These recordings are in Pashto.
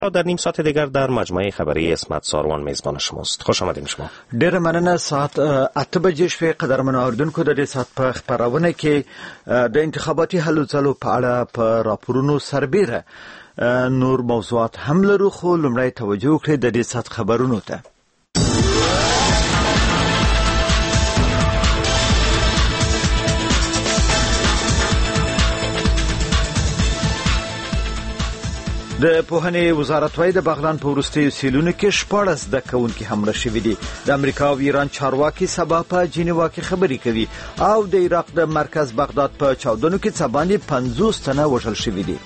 در نیم ساعت دیگر در مجموعه خبری اسمت ساروان میزبان شماست. خوش آمدین شما. ډیره مننه. ساعت 8 بجې شوې. قدرمن اوریدونکو د دې ساعت په خبرونه کې د انتخاباتي هلو ځلو په اړه په راپورونو سربېره نور موضوعات هم لرو، خو لومړی توجه وکړئ د دې ساعت خبرونو ته. د پوهنې وزارت وايي د بغلان په وروستیو سیلونو کې 14 زده کوونکي هم مړه شوي دي. د امریکا او ایران چارواکي سبا په جنیوا کې خبرې کوي او د عراق د مرکز بغداد په چاودنو کې څه باندې 50 تنه وژل شوي دي.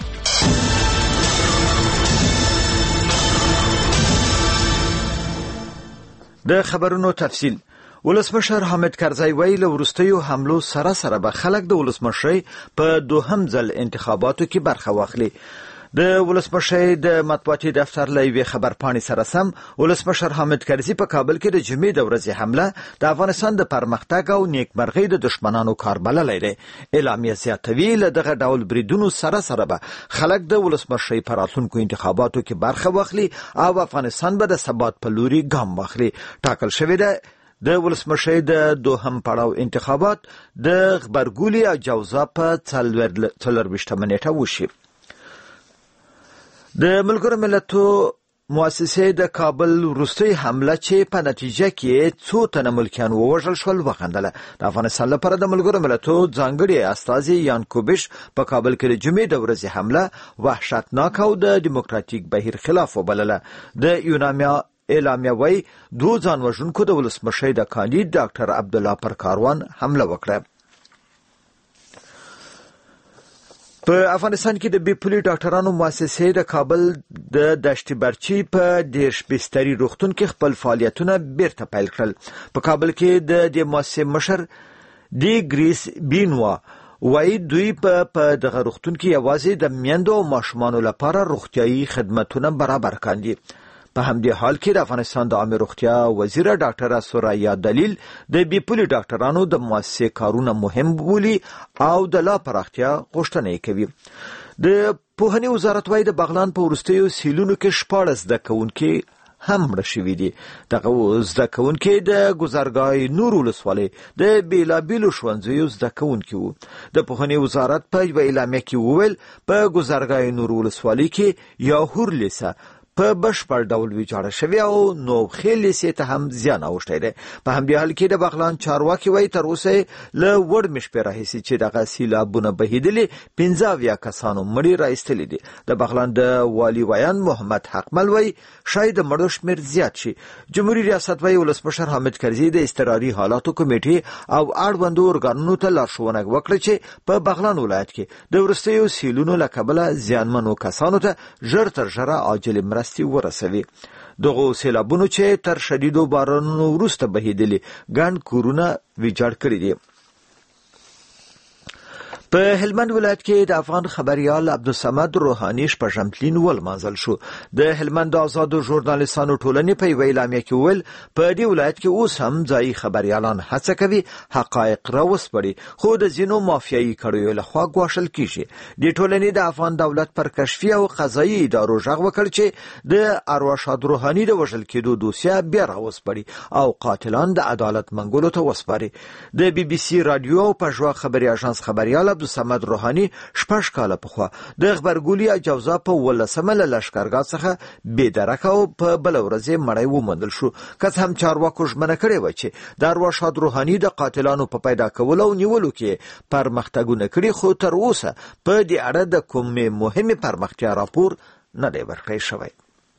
د خبرونو تفصیل. ولسمشر حامد کرزی ویلي له وروستیو حملو سره به خلک د ولسمشرۍ په دوهم ځل انتخاباتو کې برخه واخلي. د ولسمشر د مطبوعاتي دفتر له یوې خبرپاڼې سره سم ولسمشر حامد کرزي په کابل کې د جمعې د ورځې حمله د افغانستان د پرمختګ او نیکمرغۍ د دشمنانو کار بللی دی. اعلامیه زیاتوي له دغه ډول بریدونو سره به خلک د ولسمشرۍ په راتلونکو انتخاباتو کې برخه واخلي او افغانستان به د ثبات په لوري ګام واخلي. ټاکل شوی دی د ولسمشرۍ د دوهم پړاو انتخابات د غبرګولي او جوزا په 24 نیټه وشي. د ملګرو ملتونو مؤسسې د کابل وروستۍ حمله چې په نتیجه کې څو تنه ملکیان ووژل شول وخندله. د افغانستان لپاره د ملګرو ملتونو ځانګړي استازي یان کوبش په کابل کې د جمعې د ورځې حمله وحشتناک او د دیموکراتیک بهیر خلاف وبلله. د یونامیا اعلامیه وايي 2 ځان وژونکو د ولسمشر د کاندید ډاکټر عبدالله پر کاروان حمله وکړه. په افغانستان کې د بیپولي ډاکټرانو مؤسسې د کابل د دشت برچی په 10 بستري روغتون کې خپل فعالیتونه بیرته پیل کړل. په کابل کې د دې مؤسسې مشر دی ګریس بینوا وایي دوی په دغه روغتون کې یوازې د میندو او ماشومانو لپاره روغتیايي خدماتونه برابر کاندي. په همدې حال کې د افغانستان د عامه روغتیا وزیره ډاکټره سوریا دلیل د بیپولي ډاکټرانو د مؤسسې کارونه مهم بولي او د لا پراختیا غوښتنه کوي. د پوهنې وزارت وايي د بغلان په وروستیو سیلونو کې 14 زده کوونکي هم مړه شوي دي. دغه زده کوونکي د ګذرګاه نور ولسوالۍ د بیلابیلو ښوونځیو زده کوونکي وو. د پوهنې وزارت په یوه اعلامیه کې وویل په ګذرګاه نور ولسوالۍ کې یاهور لیسه په بشپړ ډول ویجاړه شوی او نو خېلې سي ته هم زیان اوښتی دی. په همدې حال کې د بغلان چارواکي وایي تر اوسه له وړ مشپې راهیسې چې دغه سیلابونه بهیدلي 15 کسانو مړي راایستلي دي. د بغلان د والي ویان محمد حقمل وایي شاید د مړو شمېر زیات شي. جمهوریت ریاست وایي ولسمشر حامد کرزي د اضطراري حالاتو کمیټې او اړوندو ارګانونو ته لارښوونه وکړه چې په بغلان ولایت کې د وروستیو سیلونو له کبله زیانمنو کسانو ته ژر تر ژره عاجل مرستې ورسوي. دغه سیلابونو چې تر شدیدو بارانونو وروسته بهیدلي ګڼ کورونه ویجاړ کړي دي. په هلمند ولایت کې د افغان خبريال عبدالصمد روحاني شپږمتلین ولمانځل شو. د هلمند آزادو ژورنالیستانو ټولنې په یوه اعلامیه کې وویل په دې ولایت کې اوس هم ځایي خبريالان هڅه کوي حقایق راوسپړي، خو د ځینو مافیایي کړیو لخوا ګواښل کیږي. د ټولنې د افغان دولت پر کشفي او قضایي ادارو غږ وکړ چې د ارواښاد روحاني د وژل کېدو دوسیه بیا راوسپړي او قاتلان د عدالت منګولو ته وسپاري. د بي بي سي رادیو او پژوا خبري اژانس خبريال عبدالصمد روحاني 6 کاله پخوا د غبرګولي اجازه په 18 لشکرګاه څخه بې درکه او په بل ورځ مړی وموندل شو. که هم چارواکو ژمنه کړې و چې د ارواښاد روحاني د قاتلانو په پیدا کولو او نیولو کې پرمختګونه کړي، خو تر اوسه په دې اړه د کومې مهمې پرمختیا راپور نه دی ورکړی شوی.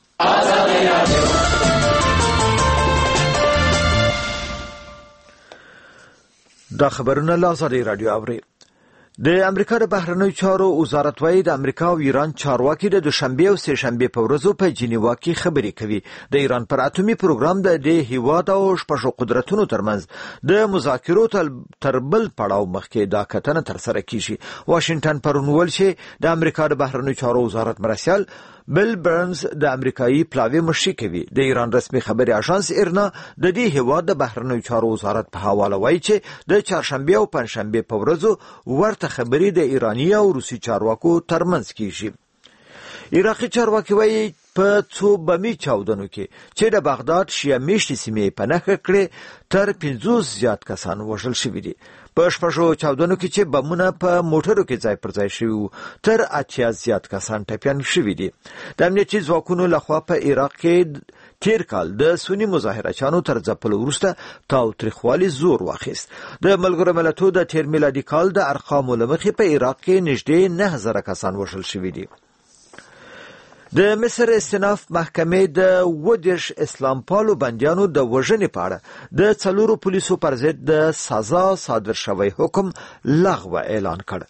دا خبرونه له آزادۍ راډیو اوري. د امریکا د بهرنیو چارو وزارت وايي د امریکا او ایران چارواکي د دوشنبه او سه شنبه په ورځو په جنیوا کې خبرې کوي. د ایران پر اټومي پروګرام د هیواد او شپږو قدرتونو ترمنځ د مذاکرو تر بل پړاو مخکې دا کتنه تر سره کیږي. واشنگټن پرون ویل چې د امریکا د بهرنیو چارو وزارت مرسیال بل برنز د امریکایي پلاوی مشري کوي. د ایران رسمي خبري اژانس ایرنا د دې هیواد د بهرنیو چارو وزارت په حواله وایي چې د چهارشنبه او پنځشنبه په ورځو ورته خبري د ایرانی او روسي چارواکو ترمنځ کیږي. عراقي چارواکي وایي په څو بمي چاودنو کې چې د بغداد شیعه میشتې سیمې په نښه کړې تر 50 زیات کسان وژل شوي دي. په شپږو چاودنو کې چې بمونه په موټرو کې ځای پر ځای شوي وو تر 80 زیات کسان ټپیان شوي دي. د امنیتي ځواکونو لخوا په عراق کې تیر کال د سنی مظاهرچیانو تر ځپلو وروسته تاوتریخوالي زور واخیست. د ملګرو ملتونو د تیر میلادي کال د ارقامو له مخې په عراق کې نږدې 9000 کسان وژل شوي دي. د مصر استیناف محکمې د 20 اسلام پالو بندیانو د وژنې په اړه د 4 پولیسو پر ضد د سزا صادر شوی حکم لغوه اعلان کړ.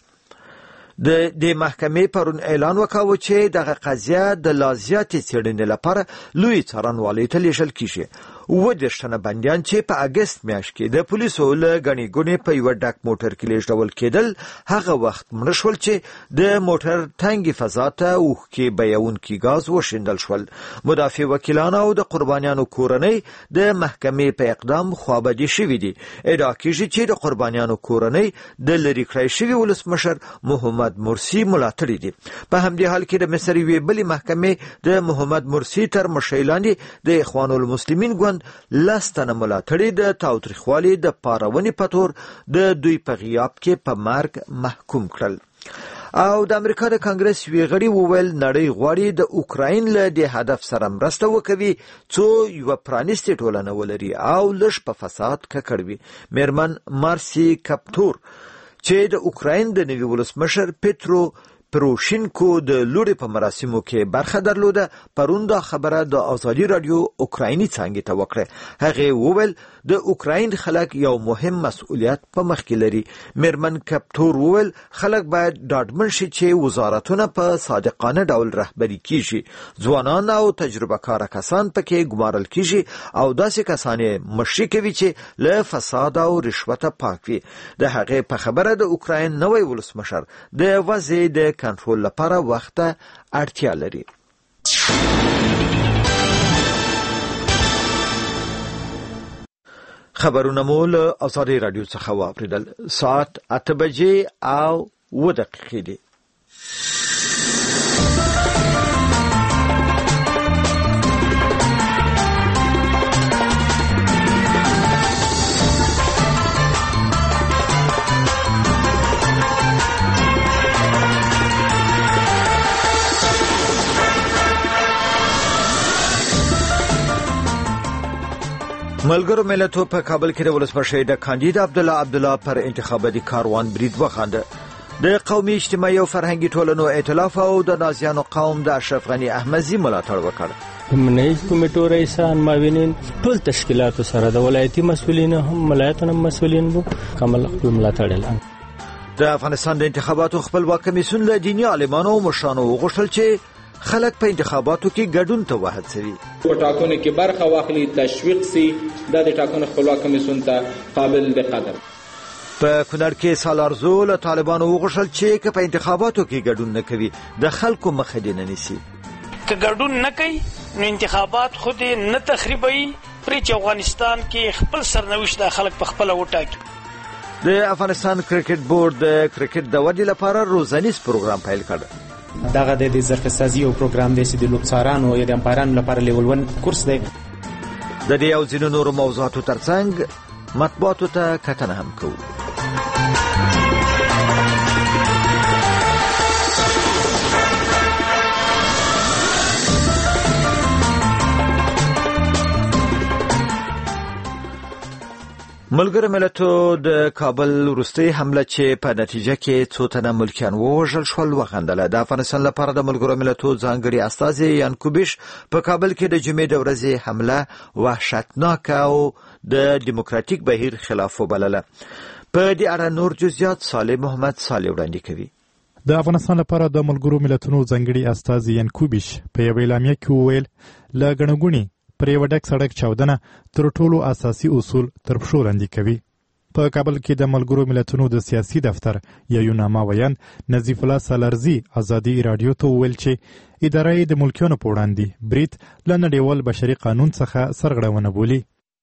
د محکمې پرون اعلان وکاوه چې دغه قضیه د لازیاتي څېړنې لپاره لوی څارنوالۍ ته لیږل کیږي. 20 تنه بندیان چې په اگست میاشت کې د پولیسو له غني ګونې په یو ډک موټر کې لیږدول کېدل هغه وخت مړ شول چې د موټر تنګي فضا ته اوښکې بهیونکي غاز وشیندل شول. مدافع وکیلان او د قربانیانو کورنۍ د محکمې په اقدام خوابدي شوي دي. ادعا کیږي چې د قربانیانو کورنۍ د لری کړی شوي ولسمشر محمد مرسی ملاتړي دي. په همدې حال کې د مصر یوې بلې محکمې د محمد مرسی تر مشرۍ لاندې د اخوان المسلمین ګوند لستنه ملاتړي د تاوتریخوالي د پارونې په تور د دوی په غیاب کې په مرګ محکوم کړل. او د امریکا د کانګرس وی غړي وویل نړۍ غواړي د اوکراین له د هدف سره مرسته وکوي څو یو پرانیستي ټولنه ولري او لږ په فساد ککړوي. میرمن مارسی کپتور چې د اوکراین د نوي ولسمشر پیترو پروشینکو د لوړې په مراسمو کې برخه درلوده پرون دا خبره د ازادي رادیو اوکرایني څانګې ته وکړه. هغه وویل د اوکراین خلک یو مهم مسؤلیت په مخ کې لري. میرمن کپتور وویل خلک باید ډاډمن شي چې وزارتونه په صادقانه ډول رهبري کیږي. ځوانان او تجربه کار کسان پکې ګمارل کیږي او داسې کسان مشري کوي چې له فساد او رشوت پاک وي. د هغه په خبره د اوکراین نوی ولسمشر د وضع د کنټرول لپاره وخت اړتیا لري. خبرونه مو له ازادي رادیو څخه واوریدل. ساعت 8 بجې او 2 دقیقې دي. ملګرو ملتونو په کابل کې د ولسمشر د کاندید عبدالله پر انتخاباتي کاروان برید وخانده. د قومي اجتماعي او فرهنګي ټولنو ائتلاف او د نازیانو قوم د اشرف غنی احمدزي ملاتړ وکړ. منځ کمیټو رئیسان معاونین ټول تشکیلات سره د ولایتي مسؤلین هم ولایتونو مسؤلین وو کامل ملاتړ اعلان. د افغانستان د انتخاباتو خپلواک کمیسیون له دیني عالمانو او مشرانو وغوښتل چې خلک په انتخاباتو کې ګډون ته وهڅوي. په ټاکنو کې برخه واخلي، تشویق سي، د ټاکنو خپلواک کمیسیون ته قابل د قدر. په کونړ کې سالارزو له طالبانو وغوښتل چې په انتخاباتو کې ګډون نه کوي د خلکو مخه دې نه نیسي. که ګډون نه کوي نو انتخابات خود نه تخریبوي، پرې چې افغانستان کې خپل سرنوشت د خلک په خپل وټاکي. د افغانستان کرکټ بورډ د کرکټ د ودې لپاره روزانیز پروګرام پیل کړ. دغه د ظرفسازي او پروګرام دی چې د لوبڅارانو یا د امپایرانو لپاره لیول 1 کورس دی. د دې او ځینو نورو موضوعاتو ترڅنګ مطبوعاتو ته کتنه هم کوو. ملګرو ملتونو د کابل وروستۍ حمله چې په نتیجه کې څو تنه ملکیان ووژل شول وخندله. د افغانستان لپاره د ملګرو ملتونو ځانګړي استازي یانکوبیش په کابل کې د جمعې د ورځې حمله وحشتناکه او د دیموکراتیک بهیر خلاف وبلله. په دې اړه نور جزئیات صالح محمد صالح وړاندې کوي. د افغانستان لپاره د ملګرو ملتونو ځانګړي استازي یانکوبیش په یو اعلامیه کې وویل له ګڼګوڼې پر یو ډک سړک چاودنه تر ټولو اساسي اصول تر پښو لاندې کوي. په کابل کې د ملګرو ملتونو د سیاسي دفتر یو نامه نظیف الله سالارزي ازادي رادیو ته وویل چې ادارې د ملکیانو په وړاندې برید له نړیوال بشري قانون څخه سرغړونه بولي.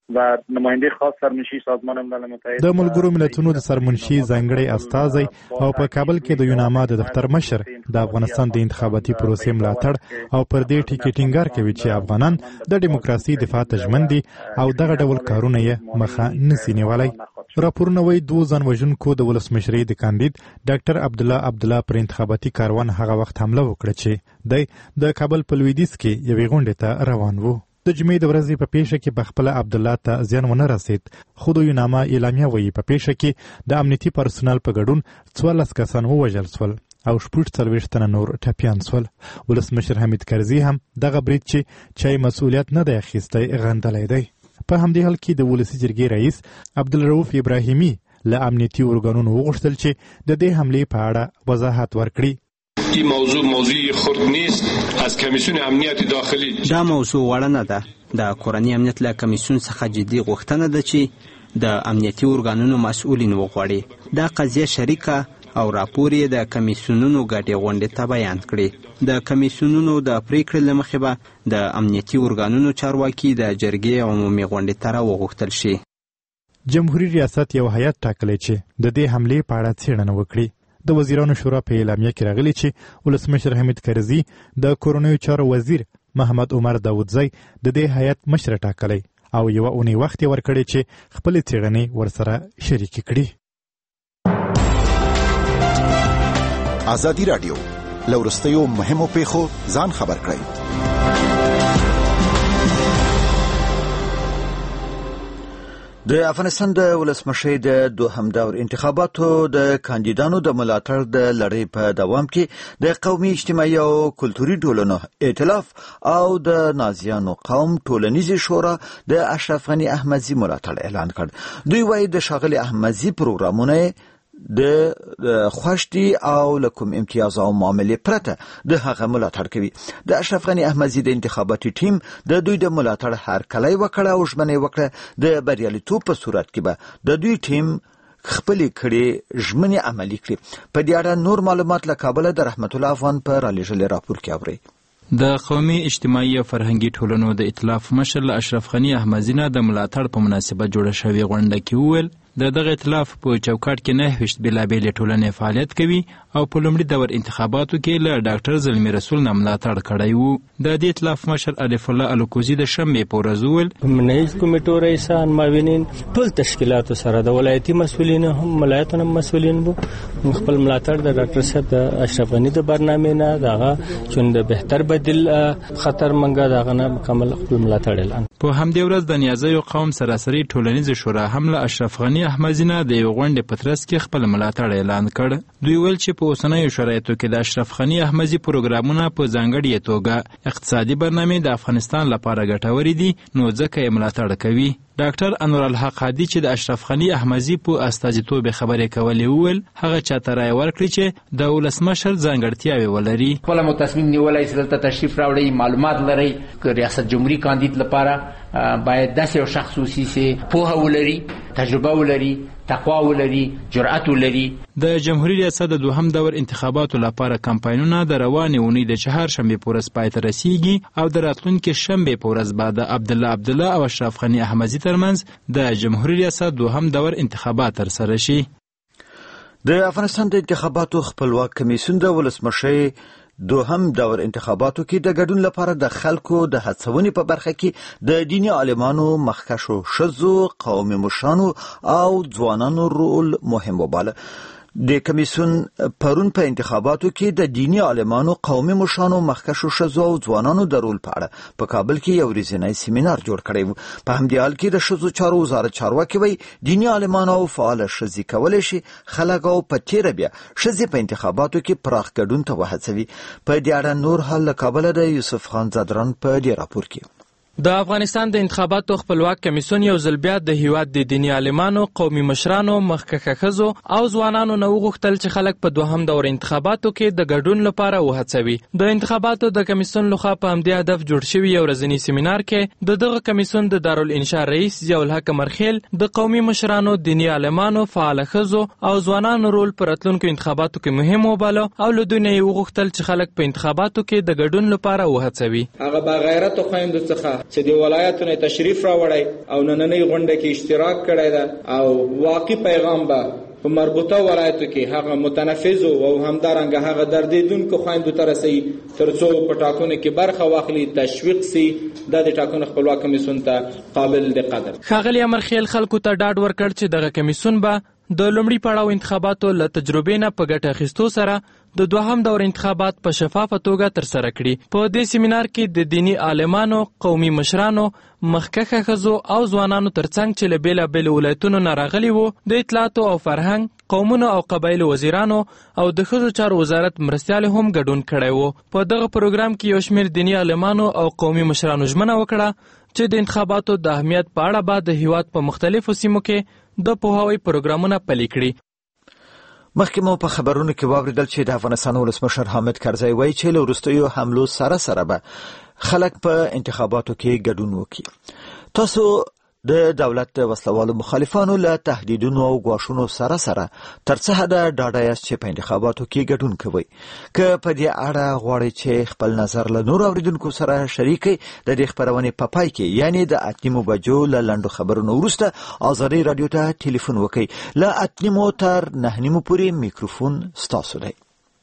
و نماینده خاص سرمنشی سازمان ملل متحد د ملګرو ملتونو د سرمنشي ځانګړي استازی او په کابل کې د یوناما د دفتر مشر د افغانستان د انتخاباتي پروسې ملاتړ او پر دې ټکی ټینګار کوي چې افغانان د دیموکراسي دفاع ته ژمن دي او دغه ډول کارونه یې مخه نسی نیولای. راپورونه وایي دوه ځان وژونکو د ولسمشرۍ د کاندید ډاکټر عبدالله پر انتخاباتي کاروان هغه وخت حمله وکړه چې د کابل په لویدیځ کې یوې غونډې ته روان وو. د جمعې د ورځې په پیښه کې په خپل عبدالله ته زیان ونه رسید، خو د یوناما اعلامیه وایي په پیښه کې د امنیتي پرسونل په ګډون 14 کسان ووژل شول او 40 تنه نور ټپیان شول. ولسمشر حمید کرزي هم دغه برید چې مسؤلیت نه دی اخیستی غندلی دی. په همدې حال کې د ولسي جرګې رئیس عبدالرؤف ابراهیمي له امنیتي ارګانونو وغوښتل چې د دې حملې په اړه وضاحت ورکړي. این موضوع خرد نیست از کمیسیون امنیت داخلی. دا موضوع وړه نه ده. د کورنۍ امنیت له کمیسیون څخه جدي غوښتنه ده چې د امنیتي ارګانونو مسؤلین وغواړي. دا قضیه شریکه او راپور یې د کمیسیونونو ګډې غونډې ته بیان کړي. د کمیسیونونو د پریکړې له مخې به د امنیتي ارګانونو چارواکي د جرګې عمومي غونډې ته راوغوښتل شي. جمهوریت ریاست یو هیئت ټاکلی چې د دې حملې په اړه څېړنه وکړي. د وزیرانو شورا په اعلامیه کې راغلي چې ولسمشر حمید کرزي د کورنیو چارو وزیر محمد عمر داودزی د دې هیئت مشر ټاکلی او یوه اونۍ وخت یې ورکړی چې خپلې څېړنې ورسره شریکې کړي. ازادي راډیو له وروستیو مهمو پیښو ځان خبر کړئ. د افغانستان د ولسمشۍ د دوهم دور انتخاباتو د کاندیدانو د ملاتړ د لړۍ په دوام کې د قومي اجتماعي او کلتوري ټولنو ائتلاف او د نازیانو قوم ټولنیزې شورا د اشرف غني احمدزي ملاتړ اعلان کړ. دوی وایي د ښاغلي احمدزي پروګرامونه د خوشتي او لکم امتیاز او معاملې پرته د هغه ملاتړ کوي. د اشرف غني احمدزي د انتخاباتي ټیم د دوی د ملاتړ هرکلی وکړه او ژمنه وکړه د بریالیتوب په صورت کې به د دوی ټیم خپلې کړې ژمنې عملي کړي. په دې اړه نور معلومات له کابل د رحمت الله افغان په رالیږلي راپور کې اورئ. د قومي اجتماعي او فرهنګي ټولنو د ائتلاف مشر اشرف غني احمدزي نه د ملاتړ په مناسبت جوړه شوې غونډه کې وویل دغه ائتلاف په چوکاټ کې 9 بېلابېلې ټولنې فعالیت کوي او په لومړي دور انتخاباتو کې له ډاکټر زلمي رسول نه ملاتړ کړی وو. د دې ائتلاف مشر الف الله الکوزي د شنبې په ورځ وویل منهج کمیټو رئیسان معاونین ټول تشکیلاتو سره د ولایتي مسؤلین هم ولایتونو مسؤلین وو. خپل ملاتړ د ډاکټر صاحب د اشرف غني د برنامې نه دغه چې د بهتر بدیل خطر منګه دغه نه مکمل خپل ملاتړ اعلان. په همدې ورځ د نیازیو قوم سراسري ټولنیز شورا هم له اشرف غني احمدزي نه د یو غونډې په ترڅ کې خپل ملاتړ اعلان کړ. دوی ویل چې په اوسنیو شرایطو کې د اشرف غني احمدزي پروګرامونه په ځانګړې توګه اقتصادي برنامې د افغانستان لپاره ګټورې دي نو ځکه یې ملاتړ کوي. ډاکټر انور الحق هادي چې د اشرف غني احمدزي په استازیتوب خبرې کولې وویل هغه چاته رایه ورکړي چې د ولسمشر ځانګړتیاوې ولري. خپل مو تصمیم نیولای چې دلته تشریف راوړي، معلومات لري که ریاست جمهوریت کاندید لپاره باید داسې یو شخص اوسي چې پوهه ولري، تجربه ولري، تقوا ولري، جرأت ولري. د جمهوریت ریاست د دوهم دور انتخاباتو لپاره کمپاینونه د روانې اونۍ د چهارشنبې په ورځ پای ته رسیږي او د راتلونکي شنبې په ورځ به د عبدالله او اشرف غني احمدزي ترمنځ د جمهوریت ریاست دوهم دور انتخابات ترسره شي. د افغانستان د انتخاباتو خپلواک کمیسیون د ولسمشۍ دوهم دور انتخاباتو کې د ګډون لپاره د خلکو د هڅونې په برخه کې د دیني عالمانو، مخکښو ښځو، قومي مشرانو او ځوانانو رول مهم وباله. د کمیسیون پرون په انتخاباتو کې د دیني عالمانو، قومي مشرانو، مخکښو ښځو او ځوانانو د رول په اړه په کابل کې یو ورځنی سیمینار جوړ کړی و. په همدې حال کې د ښځو چارو وزارت چارواکي وایي دیني عالمانو او فعاله ښځې کولی شي خلک او په تیره بیا ښځې په انتخاباتو کې پراخ ګډون ته وهڅوي. په دې اړه نور حال له کابله د یوسف خان زادران په دې راپور کې. د افغانستان د انتخاباتو خپلواک کمیسیون یو ځل بیا د هیواد د دیني عالمانو، قومي مشرانو، مخکښه ښځو او ځوانانو نه وغوښتل چې خلک په دوهم دور انتخاباتو کې د ګډون لپاره وهڅوي. د انتخاباتو د کمیسیون لخوا په همدې هدف جوړ شوی یو ورځنی سیمینار کې د دغه کمیسیون د دارالانشا رئیس ضیاء الحق مرخیل د قومي مشرانو، دیني عالمانو، فعاله ښځو او ځوانانو رول په راتلونکو انتخاباتو کې مهم وباله او له دوی نه یې وغوښتل چې خلک په انتخاباتو کې د ګډون لپاره وهڅوي. هغه با غیرت خویندو څخه چې د ولایتونو تشریف راوړی او نننۍ غونډه کې اشتراک کړی ده او واقعي پیغام به په مربوطه ولایتو کې هغه متنفذو او همدارنګه هغه دردیدونکو خویندو ته رسوي ترڅو په ټاکنو کې برخه واخلي، تشویق سي، د ټاکنو خپلواک کمیسیون ته قابل د قدر. ښاغلي امرخیل خلکو ته ډاډ ورکړ چې دغه کمیسیون به د لومړي پړاو انتخاباتو له تجربې نه په ګټه اخیستو سره د دوهم دور انتخابات په شفافه توګه ترسره کړي. په دې سیمینار کې د دینی عالمانو، قومي مشرانو، مخکښه ښځو او ځوانانو ترڅنګ چې له بېلابېلو ولایتونو نه راغلي وو د اطلاعاتو او فرهنګ، قومونو او قبایلو وزیرانو او د ښځو چارو وزارت مرستیالې هم ګډون کړی وو. په دغه پروګرام کې یو شمېر دینی عالمانو او قومي مشرانو ژمنه وکړه چې د انتخاباتو د اهمیت په اړه به د هیواد په مختلفو سیمو کې د پوهاوي پروګرامونه پلي کړي. مخکې مو په خبرونو کې واوریدل چې د افغانستان ولسمشر حامد کرزی وایي چې له وروستیو حملو سره به خلک په انتخاباتو کې ګډون وکړي. تاسو د دولت د وسلوالو مخالفانو له تهدیدونو او ګواښونو سره تر څه حده ډاډه یاست چې په انتخاباتو کې ګډون کوئ؟ که په دې اړه غواړئ چې خپل نظر له نورو اوریدونکو سره شریک کړئ، د دې خپرونې په پای کې یعنې د 8 بجو له لنډو خبرونو وروسته ازادي رادیو ته ټلیفون وکړئ. له 8 تر 9 پورې میکروفون ستاسو دی.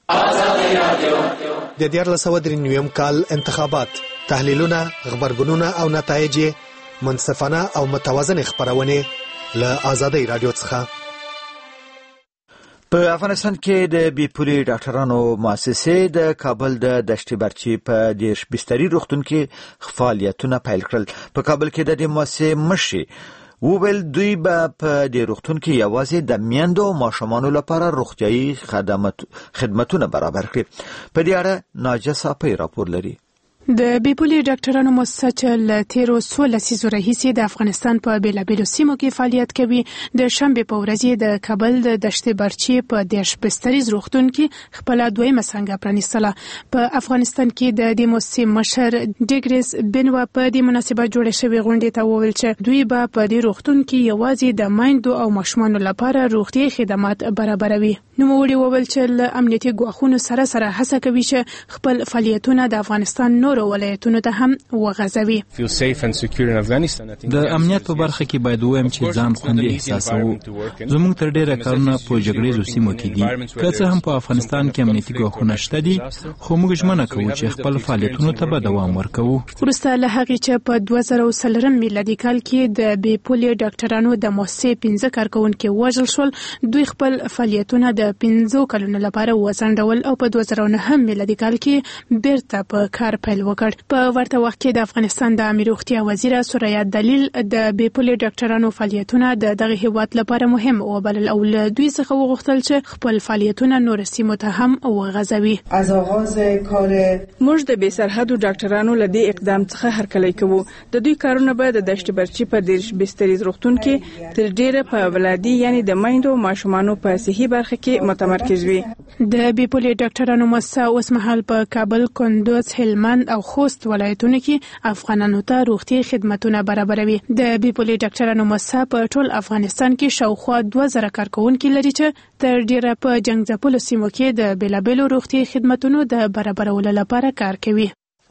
د 1993 کال انتخابات، تحلیلونه، خبرګونونه او نتایج منصفانه او متوازن خبرونه له ازادي رادیو څخه. په افغانستان کې د بیپولي ډاکټرانو مؤسسې د کابل د دشت برچی په 10 بستري روغتون کې فعالیتونه پیل کړل. په کابل کې د دې مؤسسې مشر وویل دوی به په دې روغتون کې یوازې د میندو او ماشومانو لپاره روغتیايي خدمتونه برابر کړي. په دې اړه ناجیه صافی راپور لري. د بیپولي ډاکټرانو مؤسسه چې له تیرو 16 لسیزو راهیسې د افغانستان په بیلابېلو سیمو کې فعالیت کوي، د شنبې په ورځ د کابل د دشت برچی په 10 بستریز روغتون کې خپل دویمه څنګه پرانیستله. په افغانستان کې د دې مؤسسې مشر ډیګریس بنوا په دې مناسبت جوړه شوې غونډې ته وویل چې دوی به په دې روغتون کې یوازې د میندو او ماشومانو لپاره روغتیايي خدمات برابروي. نوموړي وویل چې له امنیتي ګواښونو سره هڅه کوي چې خپل فعالیتونه د افغانستان نور ولایتونو ته هم وغځوي. د امنیت په برخه کې باید ووایم چې ځان خوندي احساسوو. زموږ تر ډیره کارونه په جګړیزو سیمو کې دي. که څه هم په افغانستان کې امنیتي ګواښونه شته دي، خو موږ ژمنه کوو چې خپل فعالیتونو ته به دوام ورکوو. وروسته له هغې چې په 2004 میلادي کال کې د بیپولي ډاکټرانو د مؤسسې 15 کارکوونکي وژل شول، دوی خپل فعالیتونه د 15 کلونو لپاره وځنډول او په 2009 میلادي کال کې بیرته په کار پیل وکړ. په ورته وخت کې د افغانستان د امیر روغتیا وزیر سوریا دلیل د بیپولي ډاکټرانو فعالیتونه د دغه هیواد لپاره مهم وبلل او له دوی څخه وغوښتل چې خپل فعالیتونه نور سیمو ته هم وغځوي. از آغاز کار موږ د بې سرحدو ډاکټرانو له دې اقدام څخه هرکلی کوو. د دوی کارونه به د دشت برچی په 10 بستریز روغتون کې تر ډیره په ولادي یعنی د میندو او ماشومانو په صحي برخه کې متمرکز وي. د بیپولي ډاکټرانو مؤسسه اوس مهال په کابل، کندوز، هلمند او خوست ولایتونو کې افغانانو ته روغتي خدمتونه برابروي. د بیپولي ډاکټرانو مؤسسه په ټول افغانستان کې شاوخوا 2000 کارکوونکي لري چې تر ډیره په جنگ ځپلو سیمو کې د بیلابېلو روغتي خدمتونو د برابرولو لپاره کار کوي.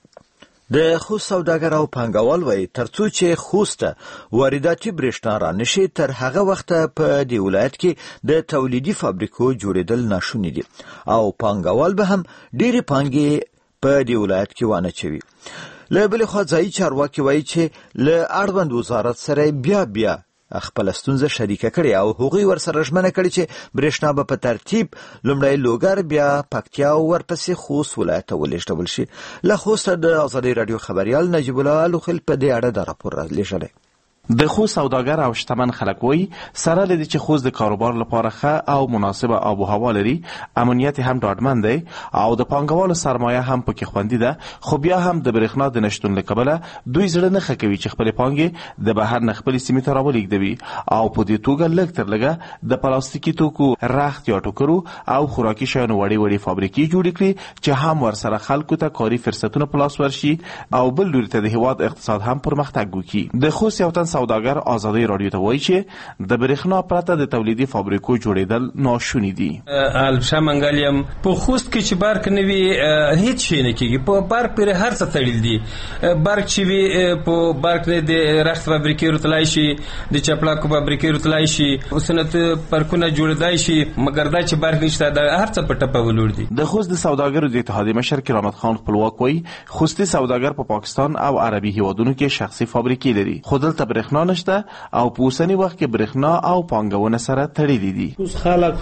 د خوست سوداګر او پانګوال وایي ترڅو چې خوست وارداتي برېښنا را نشي تر هغه وخته په دې ولایت کې د تولیدي فابریکو جوړېدل ناشوني دي او پانګوال به هم ډېرې پانګې په دې ولایت کې وانه چوي. له بلې خوا ځایي چارواکي وایي چې له اړوند وزارت سره بیا خپل ستونزه شریکه کړي او هغوی ورسره ژمنه کړي چې برېښنا به په ترتیب لومړی لوګر، بیا پکتیا او ورپسې خوست ولایت ته ولېږدول شي. له خوسته د ازادي رادیو خبریال نجیب الله الوخیل په دې اړه د راپور رالیږلی. د خوست سوداګر او شتمن خلک وایي سره لدی چې خوست د کاروبار لپاره ښه او مناسبه آب و هوا لري، امنیت هم ډاډمن دی او د پانګوالو سرمایه هم پکې خوندي ده، خو بیا هم د برېښنا د نشتون له کبله دوی زړه نه ښه کوي چې خپلې پانګې د بهر نه خپلې سیمې ته راولېږدوي او په دې توګه لږ تر لږه د پلاستیکي توکو، رخت یا ټوکرو او خوراکي شیانو وړې فابریکې جوړې کړي چې هم ورسره خلکو ته کاري فرصتونه په لاس ورشي او بل لوري ته د هېواد اقتصاد هم پرمختګ وکړي. د خوست یو تن سوداګر آزادۍ راډیو ته وایي چې د برېښنا پرته د تولیدي فابریکو جوړېدل ناشوني دي. البته منګلیم په خوست کې چې برق نه وي هیڅ شی نه کېږي. په برق پرې هر څه تړل دي. برق چې وي په برق نه د رخت فابریکې راتلای شي، د چپلاکو فابریکې راتلای شي، صنعت پارکونه جوړېدای شي، مګر دا چې برق نشته دا هر څه په ټپه ولور دي. د خوست د سوداګرو د اتحادیې مشر کرامت خان خپلواک وایي خوستي سوداګر په پاکستان او عربي هیوادونو کې شخصي فابریکې لري، خو دلته برېښنا نشته او په اوسني وخت کې برېښنا او پانګونه سره تړلي دي. اوس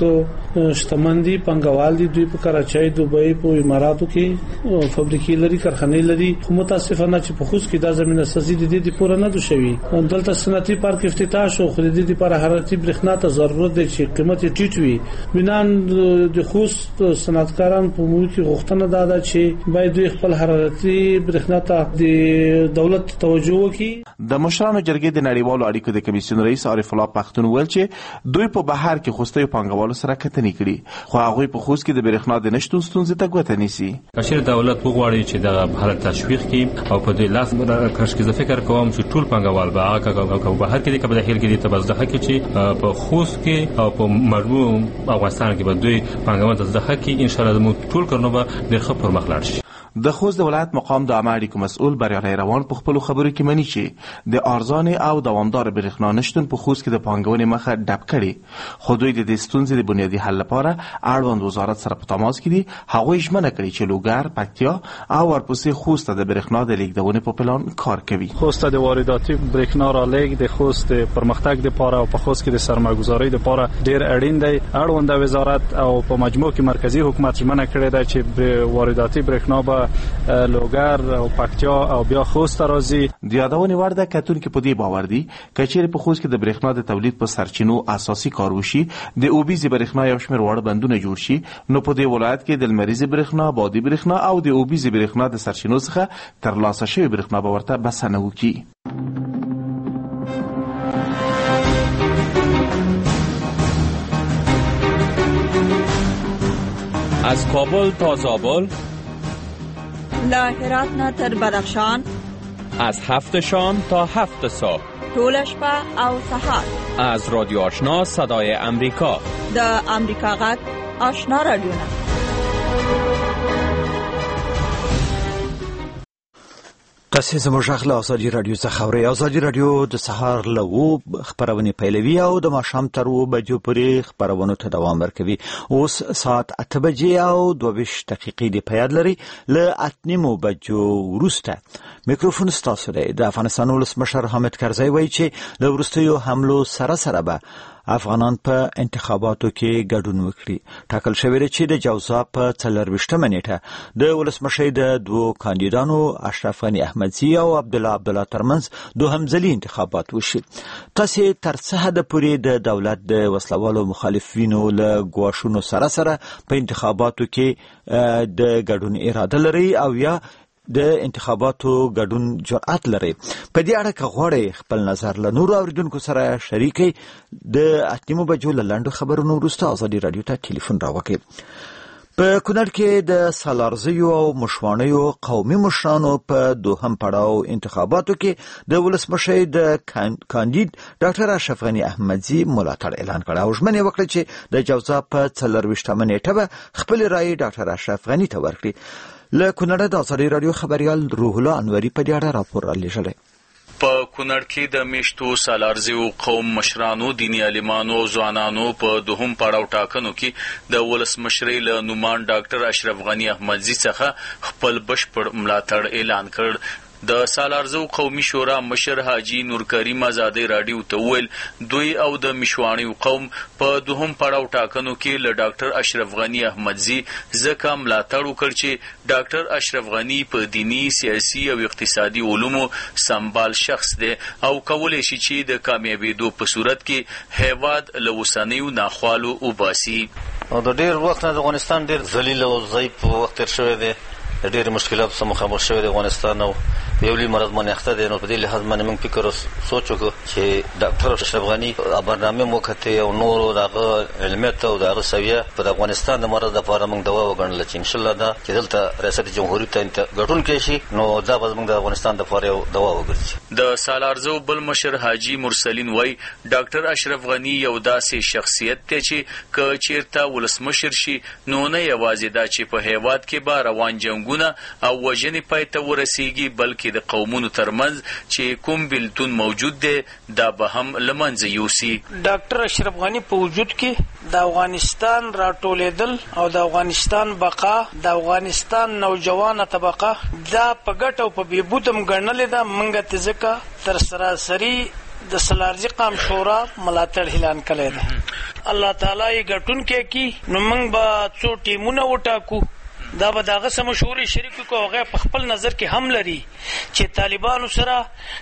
خلک شتمن دي، پانګوال دي، دوی په کراچۍ، دوبۍ، په اماراتو کې فابریکې لري، کارخانې لري، خو متاسفانه چې په خوست کې دا زمينه سازي د دې پوره نه ده شوی. دلته صنعتي پارک افتتاح شو، خو د دې لپاره حرارتي برېښنا ته ضرورت دی چې قیمت یې ټیټ وي. بنان د خوست صنعتکاران په موږ کې غوښتنه ده چې باید دوی خپل حرارتي برېښنا ته د دولت توجه وکړي. د مشرانو جرګې د نړیوالو اړیکو د کمیسیون رئیس عارف الله پختون ویل چې دوی په بهر کې خوستي پانګوالو سره کتنې کړي، خو هغه په خوست کې د برېښنا د نشټون ستونزې ته ګوته نیسي. کشر دولت وغواړي چې د حالت تشویق کړي او په دې لاس کارش کې فکر کوم چې ټول پانګوال به هغه بهر کې د کبل هیل کې د تبزده کې چې په خوست کې او په مجموع افغانستان کې به دوی پانګوال د زده کې ان شاء الله زموږ ټول کارونه به ډېر ښه پرمخ لاړ شي. د خوست د ولایت مقام د عامه اړیکو مسؤل بریالي روان په خپل خبرو کې مني چې د ارزان او دوامدار برېښنا نشتون په خوست کې د پانګونې مخه ډب کړي، خو دوی د دې ستونزې د بنیادي حل لپاره اړوند وزارت سره په تماس کې دي. هغوی ژمنه کړې چې لوګر، پکتیا او ورپسې خوست د برېښنا د لیږدونې په پلان کار کوي. خوست د وارداتي برېښنا را لیږد د خوست پرمختګ لپاره او په خوست کې د سرمایه‌ګذارۍ لپاره ډېر اړین دی. اړوند وزارت او په مجموع کې مرکزی حکومت ژمنه کړې ده چې وارداتي برېښنا به لوګر او پکتیا او بیا خوست راځي. د یادونې وړ ده کتونکي په دې باور دي که چیرې په خوست کې د برېښنا د تولید په سرچینو اساسي کار وشي، د اوبیزي برېښنا یو شمېر واړه بندونه جوړ شي، نو په دې ولایت کې د لمریزي برېښنا، بادي برېښنا او د اوبیزي برېښنا د سرچینو څخه ترلاسه شوی برېښنا به ورته بسنه وکړي. از کابل تا زابل، له هرات نه تر بدخشان، از 7 شام تا 7 صبح، ټول شپه او سهار، از رادیو آشنا صدای امریکا، د امریکا غږ آشنا رادیو نه. تاسو زموږ غږ له ازادي رادیو څخه اورئ. ازادي رادیو د سهار له 9 خبرونه پیلوي او د ماښام تر 9 بجو پورې خبرونه ته دوام ورکوي. اوس ساعت 8 بجې او 22 دقیقې دی په یاد لري. له 8:30 بجو وروسته میکروفون ستاسو دی. د افغانستان ولسمشر حامد کرزی وایي چې له وروستیو حملو سره به افغانان په انتخاباتو کې ګډون وکړي. ټاکل شوی دی چې د جوزا په 24مه نیټه د ولسمشر د دوه کاندیدانو اشرف غنی احمدزي او عبدالله ترمنځ دوهم ځلي انتخابات وشي. تاسو تر څه حد پورې د دولت د وسلوالو مخالفینو له ګواښونو سره په انتخاباتو کې د ګډون اراده لري او یا د انتخاباتو ګډون جرأت لري؟ په دې اړه که غواړئ خپل نظر له نورو اوریدونکو سره شریکئ، د 8 بجو له لنډو خبرونو وروسته ازادي رادیو ته ټلیفون راوکړئ. په کونړ کې د سالارزیو او مشوانیو قومي مشرانو په دوهم پړاو انتخاباتو کې د ولسمشر د کاندید ډاکټر اشرف غنی احمدزي ملاتړ اعلان کړ او ژمنه وکړه چې د جوزا په 24مه نیټه به خپل رائے ډاکټر اشرف غنی ته ورکړي. له کونړ د ازادي رادیو خبريال روح الله انوري په دې اړه راپور را لېږلی. په کونړ کې د میشتو سالارزیو قوم مشرانو، دینی عالمانو او ځوانانو په دوهم پړاو ټاکنو کې د ولسمشر له نومان ډاکټر اشرف غنی احمدزي څخه خپل بشپړ ملاتړ اعلان کړ. د سالارزو قومي شورا مشر حاجی نور کریم ازادي رادیو ته ویل دوی او د مشوانی قوم په دوهم پړاو ټاکنو کې له ډاکټر اشرف غنی احمدزي ځکه ملاتړ وکړ چې ډاکټر اشرف غنی په دینی، سیاسي او اقتصادي علومو سمبال شخص دی او کولای شي چې د کامیابیدو په صورت کې هیواد له وسنیو ناخوالو وباسي. او د ډیر وخت نه افغانستان ډیر ذلیل او ضعیف وخت تیر شوی دی، ډیر مشکلات سره مخامخ شوی دی افغانستان او یو لوی مرض باندې اخته دی. نو په دې لحاظ باندې موږ فکر سوچ وکړو چې ډاکټر اشرف غنی برنامه موکته او نور دغه علمیت او دغه سویه په افغانستان د مرض لپاره موږ دوا وګڼل چې ان شاء الله دا چې دلته ریاست جمهوریت ته ګډون کړي شي نو دا به موږ د افغانستان لپاره یو دوا وګرځي. د سالارزو بل مشر حاجی مرسلین وای ډاکټر اشرف غنی یو داسې شخصیت دی چې که چیرته ولسمشر شي نو نه یوازې دا چې په هیواد کې به روان جنګونه او وژنې پای ته ورسیږي بلکې د قومونو ترمنځ چې کوم بیلتون موجود دی دا به هم له منځه یوسي. ډاکټر اشرف غنی په وجود کې د افغانستان راټولېدل او د افغانستان بقا د افغانستان نوجوانه طبقه دا په ګټه او په بېبودم ګڼلې ده. موږ ته ځکه تر سراسري د سالارزي قام شورا ملاتړ اعلان کړی دی. الله تعالی یې ګټونکی کړي نو موږ به څو ټیمونه وټاکو دا به دغه سم مشورې شریک کو هغه په خپل نظر کې هم لري چې طالبانو سره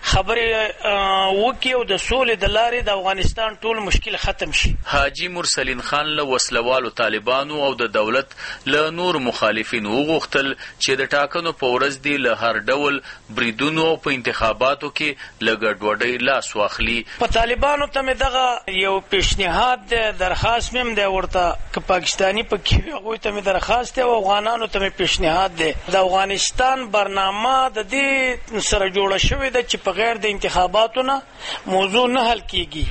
خبرې وکړي او د سولې د لارې د افغانستان ټول مشکل ختم شي. حاجی مرسلین خان له وسلوالو طالبانو او د دولت له نور مخالفینو وغوښتل چې د ټاکنو په ورځ دی له هر ډول بریدونو په انتخاباتو کې له ګډوډۍ لاس واخلي. په طالبانو ته مې دغه یو پیشنهاد دی درخواست مې دی ورته که پاکستاني پکې هغوی ته مې درخواست دی او افغانانو ته مې پیشنهاد دی د افغانستان برنامه د دې سره جوړه شوې ده چې په غیر د انتخاباتو نه موضوع نه حل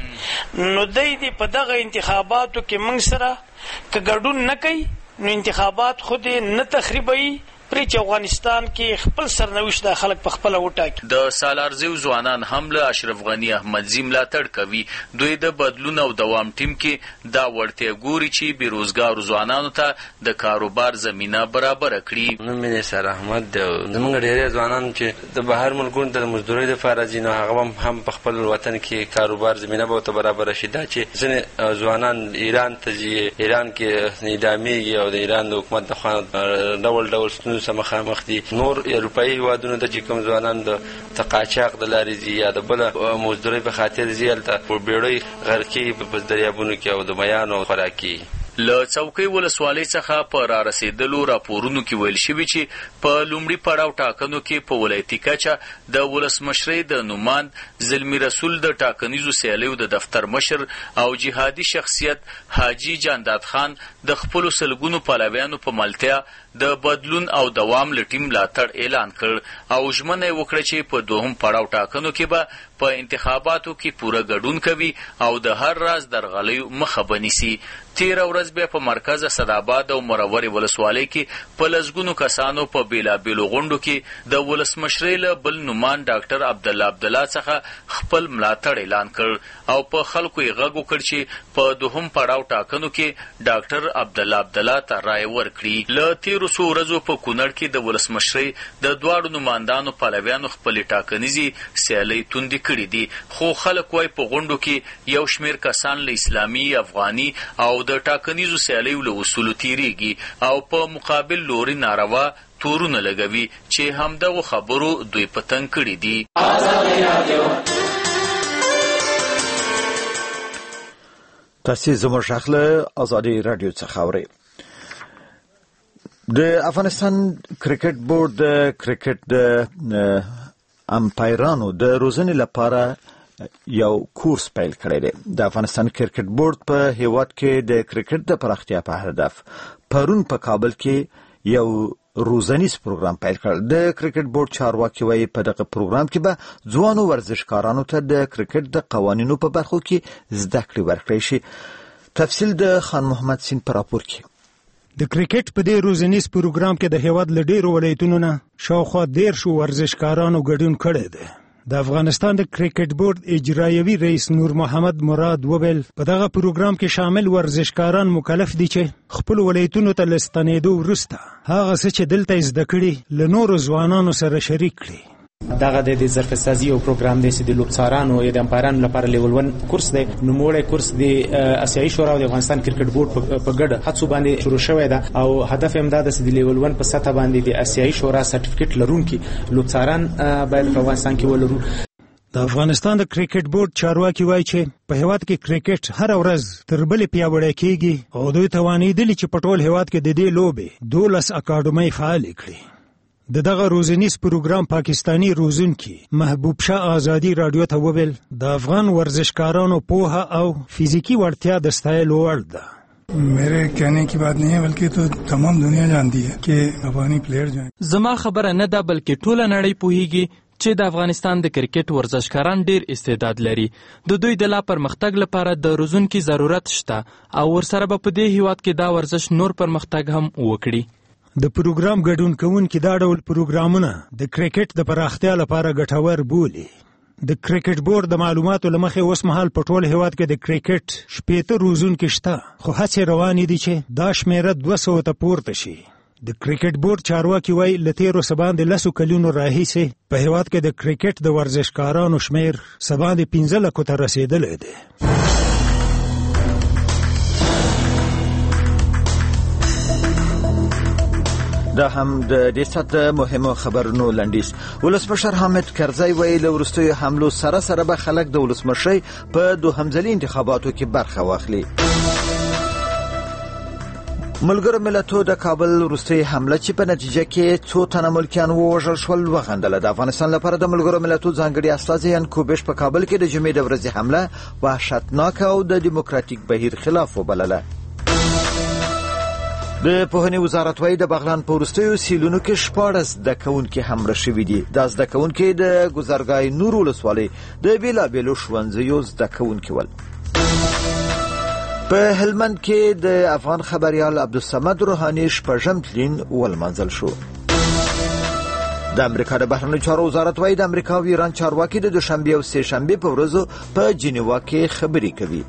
کیږي نو دی په دغه انتخاباتو کې موږ سره که ګډون نه کوي نو انتخابات خود نه تخریبوي پرې چې افغانستان کې خپل سرنوشت د خلک په خپل وټاکي. د سالارزیو ځوانان هم له اشرف غنی احمدزي ملاتړ کوي. دوی د بدلون او دوام ټیم کې دا وړتیا ګوري چې بیروزګارو ځوانانو ته د کاروبار زمینه برابر کړي. نوم مې نثار احمد دی. زموږ ډېری ځوانان چې د بهر ملکونو ته د مزدورۍ لپاره ځي نو هغه هم په خپل وطن کې کاروبار زمینه به ورته برابره شي. دا چې ځینې ځوانان ایران ته ځي ایران کې اعدامېږي او د ایران د حکومت د خوا ډول ډول ستونزو سره مخامخ دي. نور اروپایي هېوادونو ته چې کوم ځوانان د قاچاق د لارې ځي یا د بله مزدورۍ په خاطر ځي هلته په بیړۍ غرق کېږي په دریابونو کې او د میانو خوراک کېږي. له څوکۍ ولسوالۍ څخه په را رسېدلو راپورونو کې ویل شوي چې په لومړي پړاو ټاکنو کې په ولایتي کچه د ولسمشرۍ د نوماند زلمي رسول د ټاکنیزو سیالیو د دفتر مشر او جهادي شخصیت حاجي جانداد خان د خپلو سلګونو پلویانو په ملتیا د بدلون او دوام له ټیم ملاتړ اعلان کړ او ژمنه یې وکړه چې په دوهم پړاو ټاکنو کې به په انتخاباتو کې پوره ګډون کوي او د هر راز درغلیو مخه به نیسي. تېره ورځ بیا په مرکز اسداباد او مرورې ولسوالۍ کې په لسګونو کسانو په بېلابېلو غونډو کې د ولسمشرۍ له بل نومان ډاکټر عبدالله څخه خپل ملاتړ اعلان کړ او په خلکو یې غږ وکړ چې په دوهم پړاو ټاکنو کې ډاکټر عبدالله ته رایه ورکړي. له تېرو څو ورځو په کونړ کې د ولسمشرۍ د دواړو نمایندانو پلویانو خپلې ټاکنیزې سیالۍ توندې کړي دي خو خلک وایي په غونډو کې یو شمېر کسان له اسلامي افغاني او د ټاکنیزو سیالیو له اصولو تیریږي او په مقابل لوري ناروا تورونه لګوي چې همدغو خبرو دوی په تنګ کړي دي. تاسو زموږ غږ له آزادي رادیو څخه اورئ. د افغانستان کرکټ بورډ د کرکټ د امپایرانو د روزنې لپاره یو کورس پیل کړی دی. د افغانستان کرکټ بورډ په هیواد کې د کرکټ د پراختیا په هدف پرون په کابل کې یو روزنیز پروګرام پیل کړ. د کرکټ بورډ چارواکي وایي په دغه پروګرام کې به ځوانو ورزشکارانو ته د کرکټ د قوانینو په برخو کې زده کړې ورکړی شي. تفصیل د خان محمد سین په راپور کې. د کرکټ په دې روزنیز پروګرام کې د هیواد له ډېرو ولایتونو نه شاوخوا 13 ورزشکارانو ګډون کړی دی. د افغانستان د کرکټ بورډ اجرایوي رئیس نور محمد مراد وویل په دغه پروګرام کې شامل ورزشکاران مکلف دي چې خپل ولایتونو ته لستنېدو وروسته هغه څه چې دلته زده کړي له نورو ځوانانو سره شریک کړي. دغه د ظرفسازي او پروګرام دی چې د لوبڅارانو او د امپایرانو لپاره لیول 1 کورس دی. نوموړی کورس د آسیایي شورا او د افغانستان کرکټ بورډ په ګډه هڅو باندې شروع شوی دی او هدف یې دا دی چې د لیول 1 په سطح باندې د آسیایي شورا سرټیفیکټ لرونکي لوبڅاران باید په افغانستان کې ولرو. د افغانستان د کرکټ بورډ چارواکي وایي چې په هیواد کې کرکټ هر ورځ تر بلې پیاوړی کیږي او دوی توانېدلي چې په ټول هیواد کې د دې لوبې 12 اکاډمۍ فعالې کړي. دغه روزنیز پروګرام پاکستانی روزونکي محبوب شاه آزادي رادیو ته وویل د افغان ورزشکارانو پوهه او فزیکی وړتیا د ستایلو وړ ده. मेरे कहने की बात नहीं है बल्कि तो तमाम दुनिया जानती है कि افغاني پلیئر जो زما خبره نه ده بلکې ټوله نړۍ پوهیږي چې د افغانستان د کرکټ ورزشکاران ډیر استعداد لري. د دوی د لا پرمختګ لپاره د روزونکي ضرورت شته او ورسره به په دې هیواد کې دا ورزش نور پرمختګ هم وکړي. د پروګرام ګډون کوونکي دا ډول پروګرامونه د کرکټ د پراختیا لپاره ګټور بولي. د کرکټ بورډ د معلوماتو له مخې اوس مهال په ټول هیواد کې د کرکټ 60 روزونکي شته، خو هڅې روانې دي چې دا شمیره 200 ته پورته شي. د کرکټ بورډ چارواکي وایي له تیرو څه باندې 10 کلونو راهیسې په هیواد کې د کرکټ د ورزشکارانو شمیر څه باندې 15 لکو ته رسیدلی دی. دا هم د دې سات مهمو خبرونو لنډیز. ولسمشر حامد کرزی وایي له وروستیو حملو سره به خلک د ولسمشرۍ په دوهمځلي انتخاباتو کې برخه واخلي. ملګرو ملتونو د کابل وروستۍ حمله چې په نتیجه کې 2 تنه ملکیان ووژل شول وغندله. د افغانستان لپاره د ملګرو ملتونو ځانګړي استازی یانکوبیش په کابل کې د جمعې د ورځې حمله وحشتناکه او د دیموکراتیک بهیر خلاف وبلله. د پوهنې وزارت وايي د بغلان په وروستیو سیلونو کې 14 زده کوونکي هم مړه شوي دي. دا زده کوونکي د ګذرګاه نور ولسوالۍ د بیلابیلو ښوونځیو زده کوونکي ول. په هلمند کې د افغان خبریال عبدالصمد روحاني شپږم تلین ولمانځل شو. د امریکا د بهرنیو چارو وزارت وايي د امریکا او ایران چارواکي د دوشنبه او سه شنبه په ورځو په جنیوا کې خبرې کوي.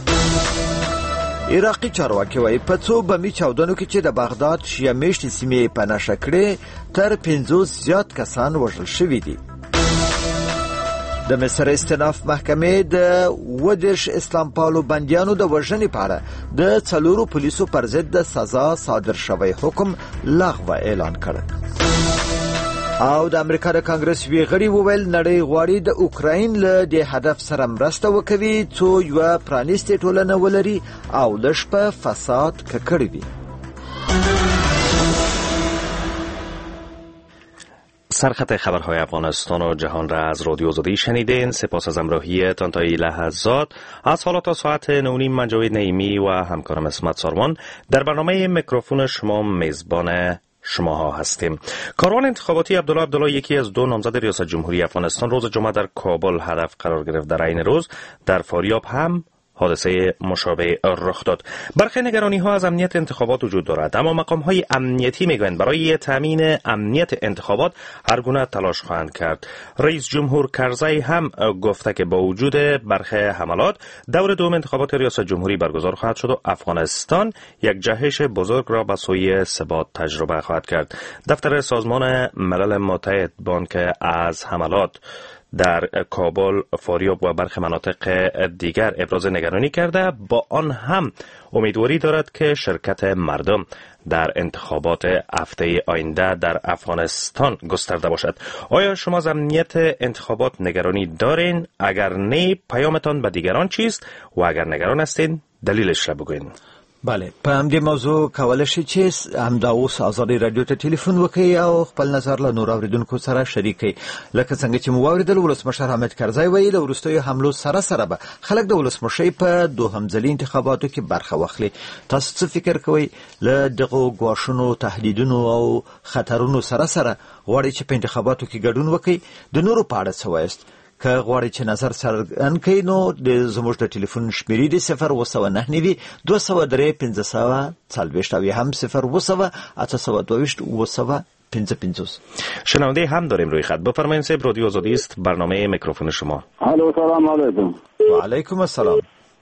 عراقي چارواکي وايي په څو بمي چاودنو کې چې د بغداد شیعه میشتې سیمې په نښه کړې تر 50 زیات کسان وژل شوي دي. د مصر استناف محکمې د 20 اسلام پالو بندیانو د وژنې په اړه د 4 پولیسو پر ضد د سزا صادر شوی حکم لغوه اعلان کړ. او د امریکا د کانګرس وی غړي وویل نړۍ غواړي د اوکراین له د هدف سره مرسته وکوي څو یو پرانیستي ټولنه ولري او لږ په فساد ککړ وي. سرخط خبرهای افغانستان و جهان را از رادیو آزادی شنیدین. سپاس از همراهیتان تا این لحظات. از حالا تا ساعت 9:30 من جاوید نعیمی و همکارم اسمت سارمان در برنامه میکروفون شما میزبان شماها هستیم. کاروان انتخاباتی عبدالله یکی از 2 نامزد ریاست جمهوری افغانستان روز جمعه در کابل هدف قرار گرفت. در عین روز در فاریاب هم حادثه مشابه رخ داد. برخی نگرانی ها از امنیت انتخابات وجود دارد، اما مقام های امنیتی میگویند برای تامین امنیت انتخابات هر گونه تلاش خواهند کرد. رئیس جمهور کرزی هم گفته که با وجود برخی حملات دور دوم انتخابات ریاست جمهوری برگزار خواهد شد و افغانستان یک جهش بزرگ را به سوی ثبات تجربه خواهد کرد. دفتر سازمان ملل متحد بانک از حملات در کابل، فاریاب و برخی مناطق دیگر ابراز نگرانی کرده، با آن هم امیدواری دارد که شرکت مردم در انتخابات هفته آینده در افغانستان گسترده باشد. آیا شما از امنیت انتخابات نگرانی دارین؟ اگر نه، پیامتان به دیگران چیست؟ و اگر نگران هستین دلیلش را بگوین. بله، په همدې موضوع کولای شئ چې همدا اوس ازادي رادیو ته ټلیفون وکړئ او خپل نظر له نور اوریدونکو سره شریک کړئ. لکه څنګه چې مو واوریدل، ولسمشر حامد کرزی وایي له وروستیو حملو سره به خلک د ولسمشۍ په دوهمځلي انتخاباتو کې برخه واخلي. تاسو څه فکر کوئ؟ له دغو ګواښونو، تهدیدونو او خطرونو سره غواړئ چې په انتخاباتو کې ګډون وکړئ؟ د نورو په اړه څه وایست؟ که غواړئ چې نظر څرګند کړئ نو زموږ د ټلیفون شمیرې دي 029 203 1540 یا هم 0 822 شنونده هم داریم روی خط. بفرمایید صاحب، رادیو آزادی است، برنامه میکروفون شما. الو، سلام علیکم. و علیکم السلام.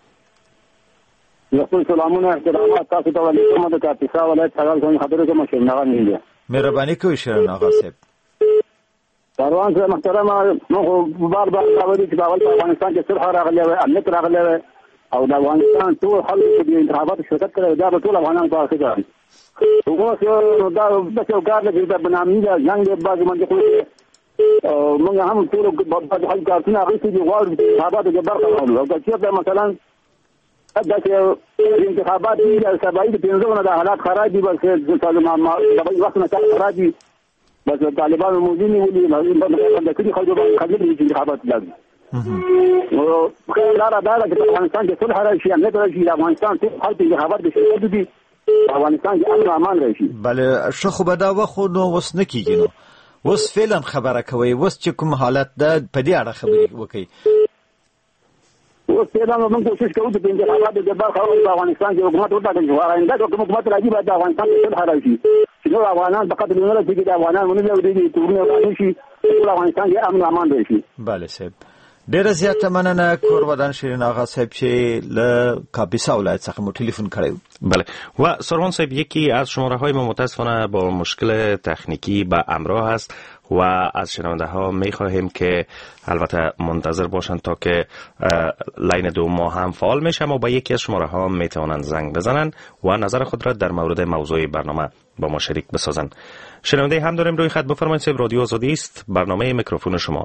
یخوی سلامونه احترامات تاسو ته ولیکم د کاپیسا ولایت څنګه خبرې کوم چې نه غنیږي. مهرباني کوئ شیرین آقا صاحب. کاروان صاحب محترمه، نو بار خبرې چې په افغانستان کې صلح راغلی وي، امنیت راغلی وي او د افغانستان ټول خلک چې د انتخاباتو شرکت کړی دا به ټول افغانان په اړه کوي. وګورئ دا د څو کار د بنامي جنگ د بعض منځ کې موږ هم ټول په حل کارونه غوښتي دي غواړو انتخاباتو کې برخه واخلو. او چې مثلا دا چې انتخابات د سبای د پنځونه د حالات خراب دي، بلکې د وخت نه خراب دي، بس طالبان موجودين ولي د کلی خلکو باندې خلک دي انتخابات لازم. او خلاره دا چې افغانستان کې صلح راشي، امنیت راشي، افغانستان ټول خلک انتخابات د شرکت دي، افغانستان کې امن امان راشي. بله، ښه خو به دا وخت نو اوس نه کېږي. نو اوس فعلا خبره کوي اوس چې کوم حالت ده په دې اړه خبرې وکړي اوس دا موږ کوشش کوو چې انتخابات د برخه په افغانستان کې حکومت وټاکل شي آینده حکومت راځي باید د افغانستان په صلح راشي چې نو افغانان فقط د نړۍ کې د افغانان مونږ د دې تورونه راځي چې افغانستان کې امن او امان راشي بله صاحب ډیره زیاته مننه کور ودان شیرین آقا صاحب چې له کاپیسا ولایت څخه مو تلفن کړی. بله و سروان صاحب یکی از شماره های ما متاسفانه با مشکل تکنیکی به همراه است و از شنونده ها می خواهیم که البته منتظر باشند تا که لاین دو ما هم فعال میشه و با یکی از شماره ها می توانند زنگ بزنند و نظر خود را در مورد موضوع برنامه با ما شریک بسازند. شنونده هم داریم روی خط. بفرمایید صاحب رادیو آزادی است برنامه میکروفون شما.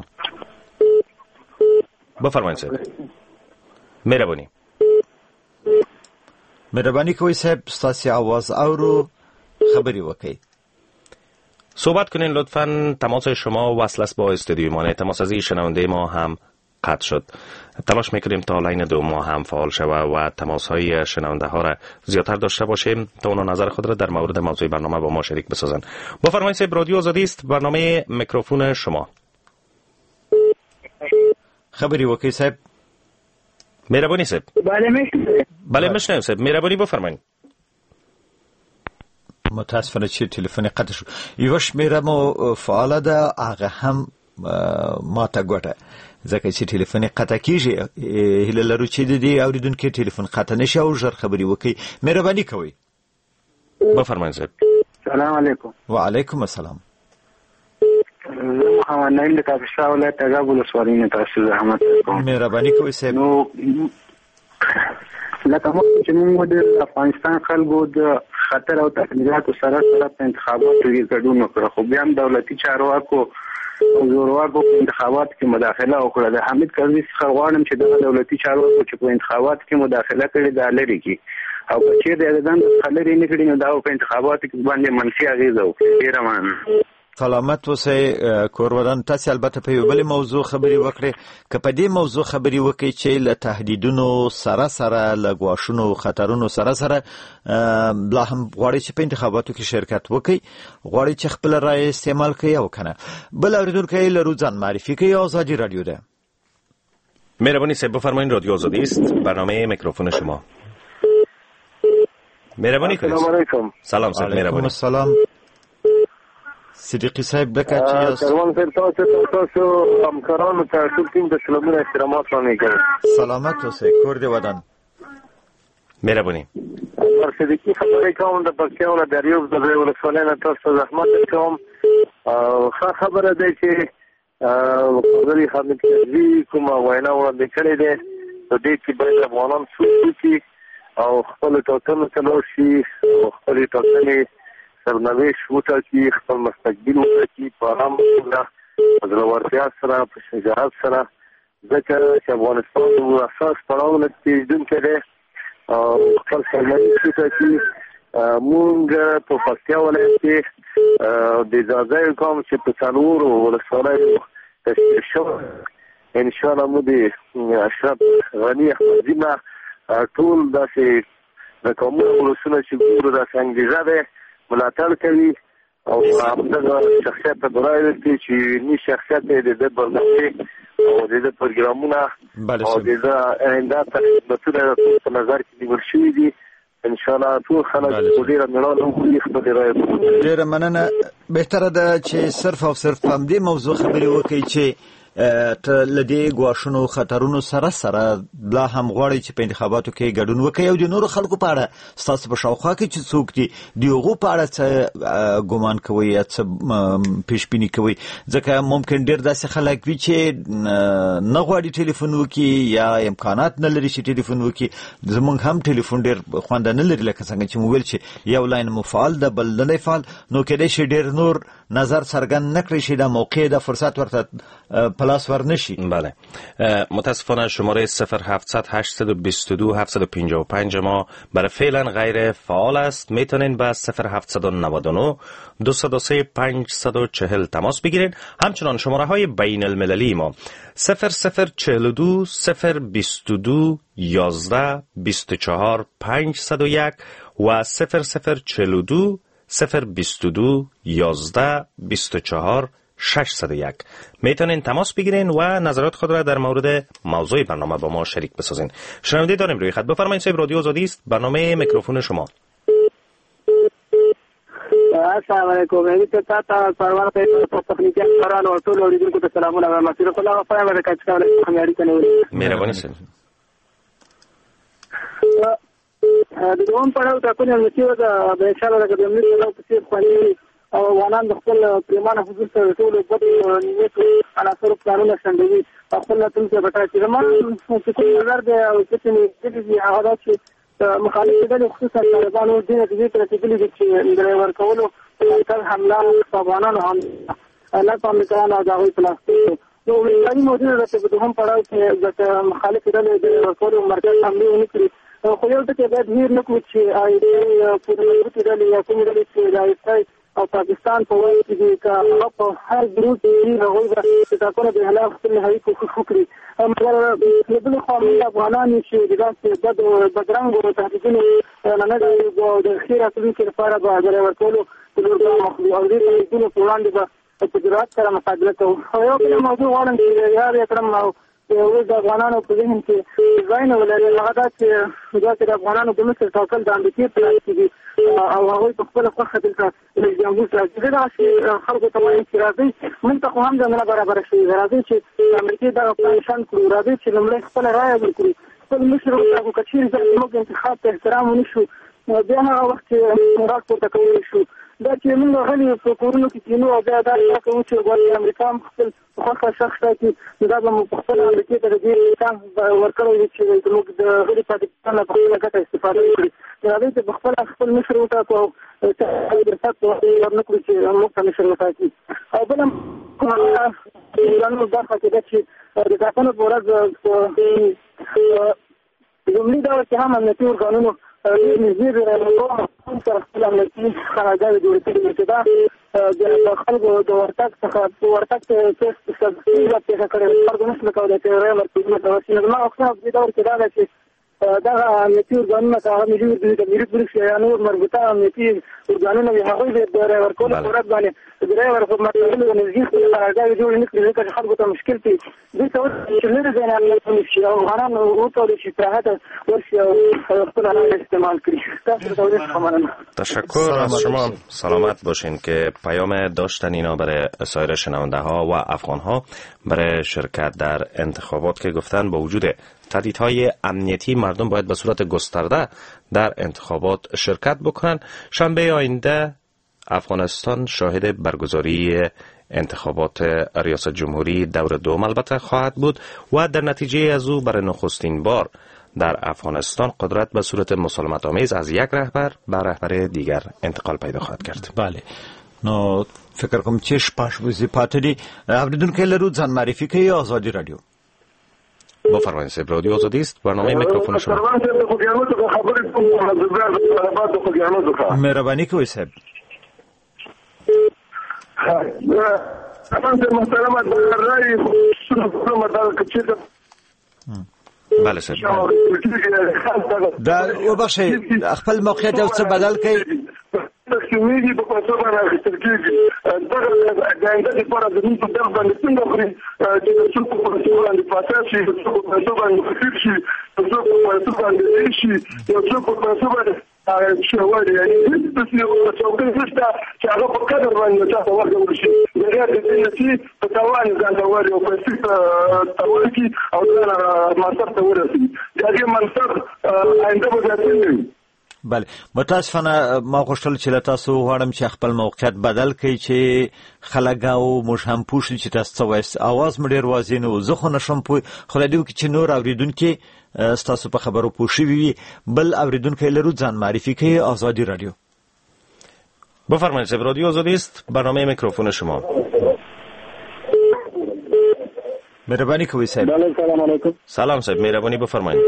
بفرمایید صاحب. مهربانی کوي صاحب ستاسو आवाज اورو خبري وکي. صحبت کنین لطفاً. تماس شما وصل است با استودیوی ما. تماسازی شنونده ما هم قطع شد. تلاش میکنیم تا لاین دو ما هم فعال شود و تماس های شنونده ها را زیادتر داشته باشیم تا اونا نظر خود را در مورد موضوع برنامه با ما شریک بسازن. بفرمایید صاحب رادیو آزادی است برنامه میکروفون شما. خبری وکي صاحب. مهربانی صاحب. بله میشنویم صاحب. مهربانی بفرمایید. متاسفانه چې تلیفون قطع شو. یو شمیره مو فعال ده هغه هم ما ته ګوټه ځکه چې تلیفون قطع کیږي هله لرو چې د دې اوریدونکو تلیفون قطع نشي او ژر خبري وکي. مهرباني کوئ. بفرمایید صاحب. سلام علیکم. وعلیکم السلام. محمد نعیم د کاپیسا ولایت تګاب ولسوالۍ نه تاسو زحمت کوم. مهرباني کوئ صاحب. نو لکه چې موږ د افغانستان خلکو د خطر او تهدیداتو سره په انتخاباتو کې ګډون وکړ خو بیا هم دولتي چارواکو او زورواکو په انتخاباتو کې مداخله وکړه. د حمید کرزي څخه غواړم چې د دولتي چارواکو چې په انتخاباتو کې مداخله کړې ده لري کی او چې د ځان خلری نه کړي نو دا په انتخاباتو کې باندې منفي اغیزه وکړي. ډیر مننه. سلامت اوسئ کورودان. تاسو البته په یو بل موضوع خبري وکړئ که په دې موضوع خبري وکړئ چې له تهدیدونو سره له ګواښونو خطرونو سره بلا هم غواړي چې په انتخاباتو کې شرکت وکړي غواړي چې خپل رائے استعمال کړي او کنه. بل اوریدونکو له روزان معرفي کوي آزادی رادیو ده. مهربانی صاحب بفرمایید رادیو آزادی است برنامه میکروفون شما. مهربانی کنید. سلام علیکم. سلام صاحب مهربانی. السلام. صدیقی صاحب دکه چې سروان صاحب تاسو همکارانو ته ټول ټیم د سلامونه احترامات وکړم. سلامت اوسئ کور دې ودان. مهربانی. صدیقی خبرې کوم د پکتیا دریوب د ولسوالۍ نه تاسو زحمت کوم. خبره ده چې قاضي حمید کرزي کومه وینا وړاندې کړې ده د دې چې باید افغانان سوچي او خپل ټاکنې ته شي او خپل ټاکنې سرنوشت وټاکي خپل مستقبل وټاکي په عام ډول زړورتیا سره په شجاعت سره ځکه چې افغانستان د اساس پړاو نه تیزدونکې ده او خپل سرنوشت وټاکي. مونږ په پکتیا ولایت کې د ځاځي کوم چې په څلورو ولسوالۍ تشکیل شوی ان شاء الله مو د اشرف غنی احمدزي نه ټول داسې د کومو ولسونه چې ګورو د انګریزا ده ملاتړ کوي او همدغه شخصیت په درایي کې چې ني شخصیت د برنامه او د پروګرامونو او د آینده تخطیطونه په نظر کې نیول شوی دي. ان شاء الله ټول خلک ډیره ملاتړ کوي خپل رائے. ډیره مننه. بهتره ده چې صرف او صرف هم دې موضوع خبري وکړي چې ته لدی ګواښونو خطرونو سره بلا هم غواړي چې په انتخاباتو کې ګډون وکړي او د نورو خلکو په اړه ستاسو په شاوخوا کې چې څوک دي دیغه په اړه څه ګومان کوي یا څه پیشبینی کوي ځکه ممکن ډیر داسې خلک وي چې نه غواړي ټلیفون وکړي یا امکانات نه لري چې ټلیفون وکړي. زمونږ هم ټلیفون ډیر خوند نه لري لکه څنګه چې موبایل چې یو لاین مو فعال ده بل نه فعال نو کېدای شي ډیر نور نظر څرګند نکړي شي د موقع د فرصت ورته پلاس ورنشي. بله متاسفانه شماره 0700 822 755 ما برای فعلا غیر فعال است. میتونین با 0799 203 540 تماس بگیرید. همچنان شماره های بین المللی ما 0042 022 11 24 501 و 0042 022 11 24 601. میتونین تماس بگیرین و نظرات خود را در مورد موضوع برنامه با ما شریک بسازین. شنونده داریم روی خط. بفرمایید صاحب، رادیو آزادی است، برنامه میکروفون شما. السلام علیکم. مې ته تاسو پروانه په تخنیکي کارانو او ټول اوریدونکو ته سلامونه وایم. مسیر الله فاهم د کچکاله خمیاري کنه. مهرباني سره. د دوم پړاو ته کومه نتیجه ده به ان شاء الله د امنیت او تفصیل خواني او وانان د خپل پیمانه حضور سره ټول په نیت عناصر قانون شندوي خپل تم څه بټا چې زمون څه کوم نظر ده او څه چې هغه چې مخالف دي خصوصا طالبانو د دې ته تدلی چې ډرایور کولو تر حمله افغانانو هم الله تعالی تعالی دا غوي پلاستیک نو ملي موجوده ده په هم پړاو کې د مخالف دي د ورکولو مرکز حمله ونکړي خو یو څه به هیر نه کوي چې آی ډي په دې کې د کوم ډول چې راځي او پاکستان په وایي چې کا په هر ګروپ کې هغوی د تاکونه د هلاک خپل هغوی کوشش وکړي مګر د بل خو افغانان چې داسې بدرنګ او تهدیدونه نه د خیر راتلونکي لپاره به د ورکولو او د دې په وړاندې به په جرأت سره مقابله کوو. یو بل موضوع غواړم چې یاد کړم او د افغانانو په ذهن کې ځای نه ولري هغه دا چې د افغانانو د مصر توکل د امریکې په لاس کې دي او هغوی په خپله خوښه دلته د جمهور راځي دغه خلکو ته وایي چې راځئ موږ ته خو هم ځنګله برابره شوي ده راځئ چې د امریکې دغه پلان کړو راځئ چې لومړی خپله رایه ورکړو خپل مشر وټاکو که چېرې زموږ انتخاب ته احترام ونه شو بیا هغه وخت چې غږ پورته کولی شو دا چې موږ غلي په کورونو کې کینو او بیا دا کوو چې غواړي امریکا هم خپل خوښه شخص ټاکي دا به موږ خپل امریکې ته د دې چانس ورکړی وي چې موږ د غلي پاکستان نه په خپله ګټه استفاده وکړي راځئ چې خپل مشر وټاکو او درسات ورنه کړو چې موږ ته مشر وټاکي او بل هم ایرانو برخه کې ده چې د ټاکنو په ورځ لومړي ډول کې هم امنیتي ارګانونو نږدې سره خپل امنیتي قرارداد جوړ کړي چې دا د خلکو د ورتګ څخه په ورتګ کې څه پیښه کړې خلکو نشي کولی چې رایه ورکړي نو زما غوښتنه په دې ډول کې دا ده چې دغه امنیتي ارګانونه که هغه ملي د ملي پولیس یا نور مربوطه امنیتي ارګانونه وي هغوی د رایه ورکولو په ورځ باندې د رایه ورکولو نږدې خپلې قراردادې جوړې نه کړي ځکه چې خلکو ته مشکل کوي دوی ته چې لرې ځای نه امنیت ونیسي او افغانان وکولی شي راحته ورشي او خپل حالات استعمال کړي تاسو ته ډېر مننه. تشکر از شما. سلامت باشین که پیام داشتن اینا برای سایر شنونده ها و افغان ها برای شرکت در انتخابات که گفتن با وجود تهدیدهای امنیتی مردم باید به صورت گسترده در انتخابات شرکت بکنن. شنبه آینده افغانستان شاهد برگزاری انتخابات ریاست جمهوری دور دوم البته خواهد بود و در نتیجه از او برای نخستین بار در افغانستان قدرت به صورت مسالمت آمیز از یک رهبر به رهبر دیگر انتقال پیدا خواهد کرد. بله. نو فکر کوم چې شپږ ورځې پاتې دي. اوریدونکو لرو ځان معرفي کوي آزادی رادیو. بفرمایید صاحب، رادیو آزادی است، برنامه میکروفون شما. مهربانی کوئ صاحب. بله صاحب. دا وبخښئ خپل موقعیت یو څه بدل کړئ. تقسیمیږي په پاسو باندې اخیستل کېږي دغه د آینده لپاره د موږ په دغه باندې څنګه وکړي چې د څوک په پاسو باندې پاتې شي د څوک په پاسو باندې فکر شي د څوک په پاسو باندې شي د څوک په پاسو باندې شوالي یعنی هیڅ یو څوک نشته چې هغه په قدر باندې تاسو ورغول شي دغه د دې په توان ځان دا وایي او په څه توان کې او دا منصب ته ورسي دغه منصب آینده به ځي. بله متاسفانه ما غوښتل چې تاسو غواړم چې خپل موقعیت بدل کړئ چې خلک او موږ هم پوه شو چې تاسو څه وایئ. اواز مې ډېر واضح نه و، زه خو نشم پوه، خو له دې وکړي چې نور اورېدونکي ستاسو په خبرو پوه شوي وي. بل اورېدونکی لرو، ځان معرفي کوي. آزادی رادیو. بفرمایید صاحب، رادیو آزادی است، برنامه میکروفون شما. مهربانی کوئ صاحب. سلام علیکم. سلام صاحب، مهربانی بفرمایید.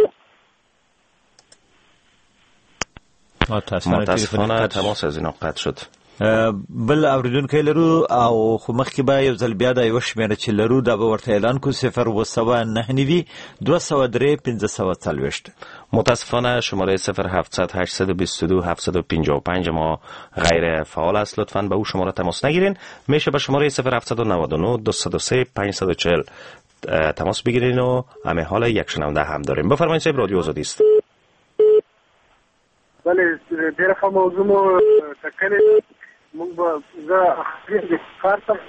متاسفانه تماس از اینا قطع شد. بل اوریدونکو لرو او خو مخکې به یو ځل بیا د یو شمیره چې لرو دا به ورته اعلان کو 0 203 1540. متاسفانه شماره 0700 822 755 ما غیر فعال است. لطفاً به او شماره تماس نگیرین. میشه به شماره 0799 203 540 تماس بگیرین و همه حال یک شنونده هم داریم. بفرمایید صاحب، رادیو آزادی است. بله ډیره ښه موضوع مو ټاکلې. موږ به زه د کار ته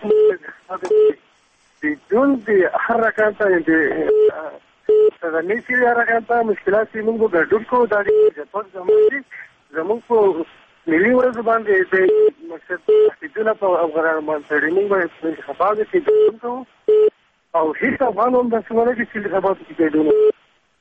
د ژوند د هر رقم ته د غنیسي رقم ته مشکلات چې موږ به ګډون کوو دا د جپت زموږ په ملي ورځو باندې د مقصد تهدیدونه په افغانانو باندې موږ به انتخاباتو کې ګډون کوو او هیڅ افغان هم داسې ونه چې انتخاباتو کې ګډون وکړي.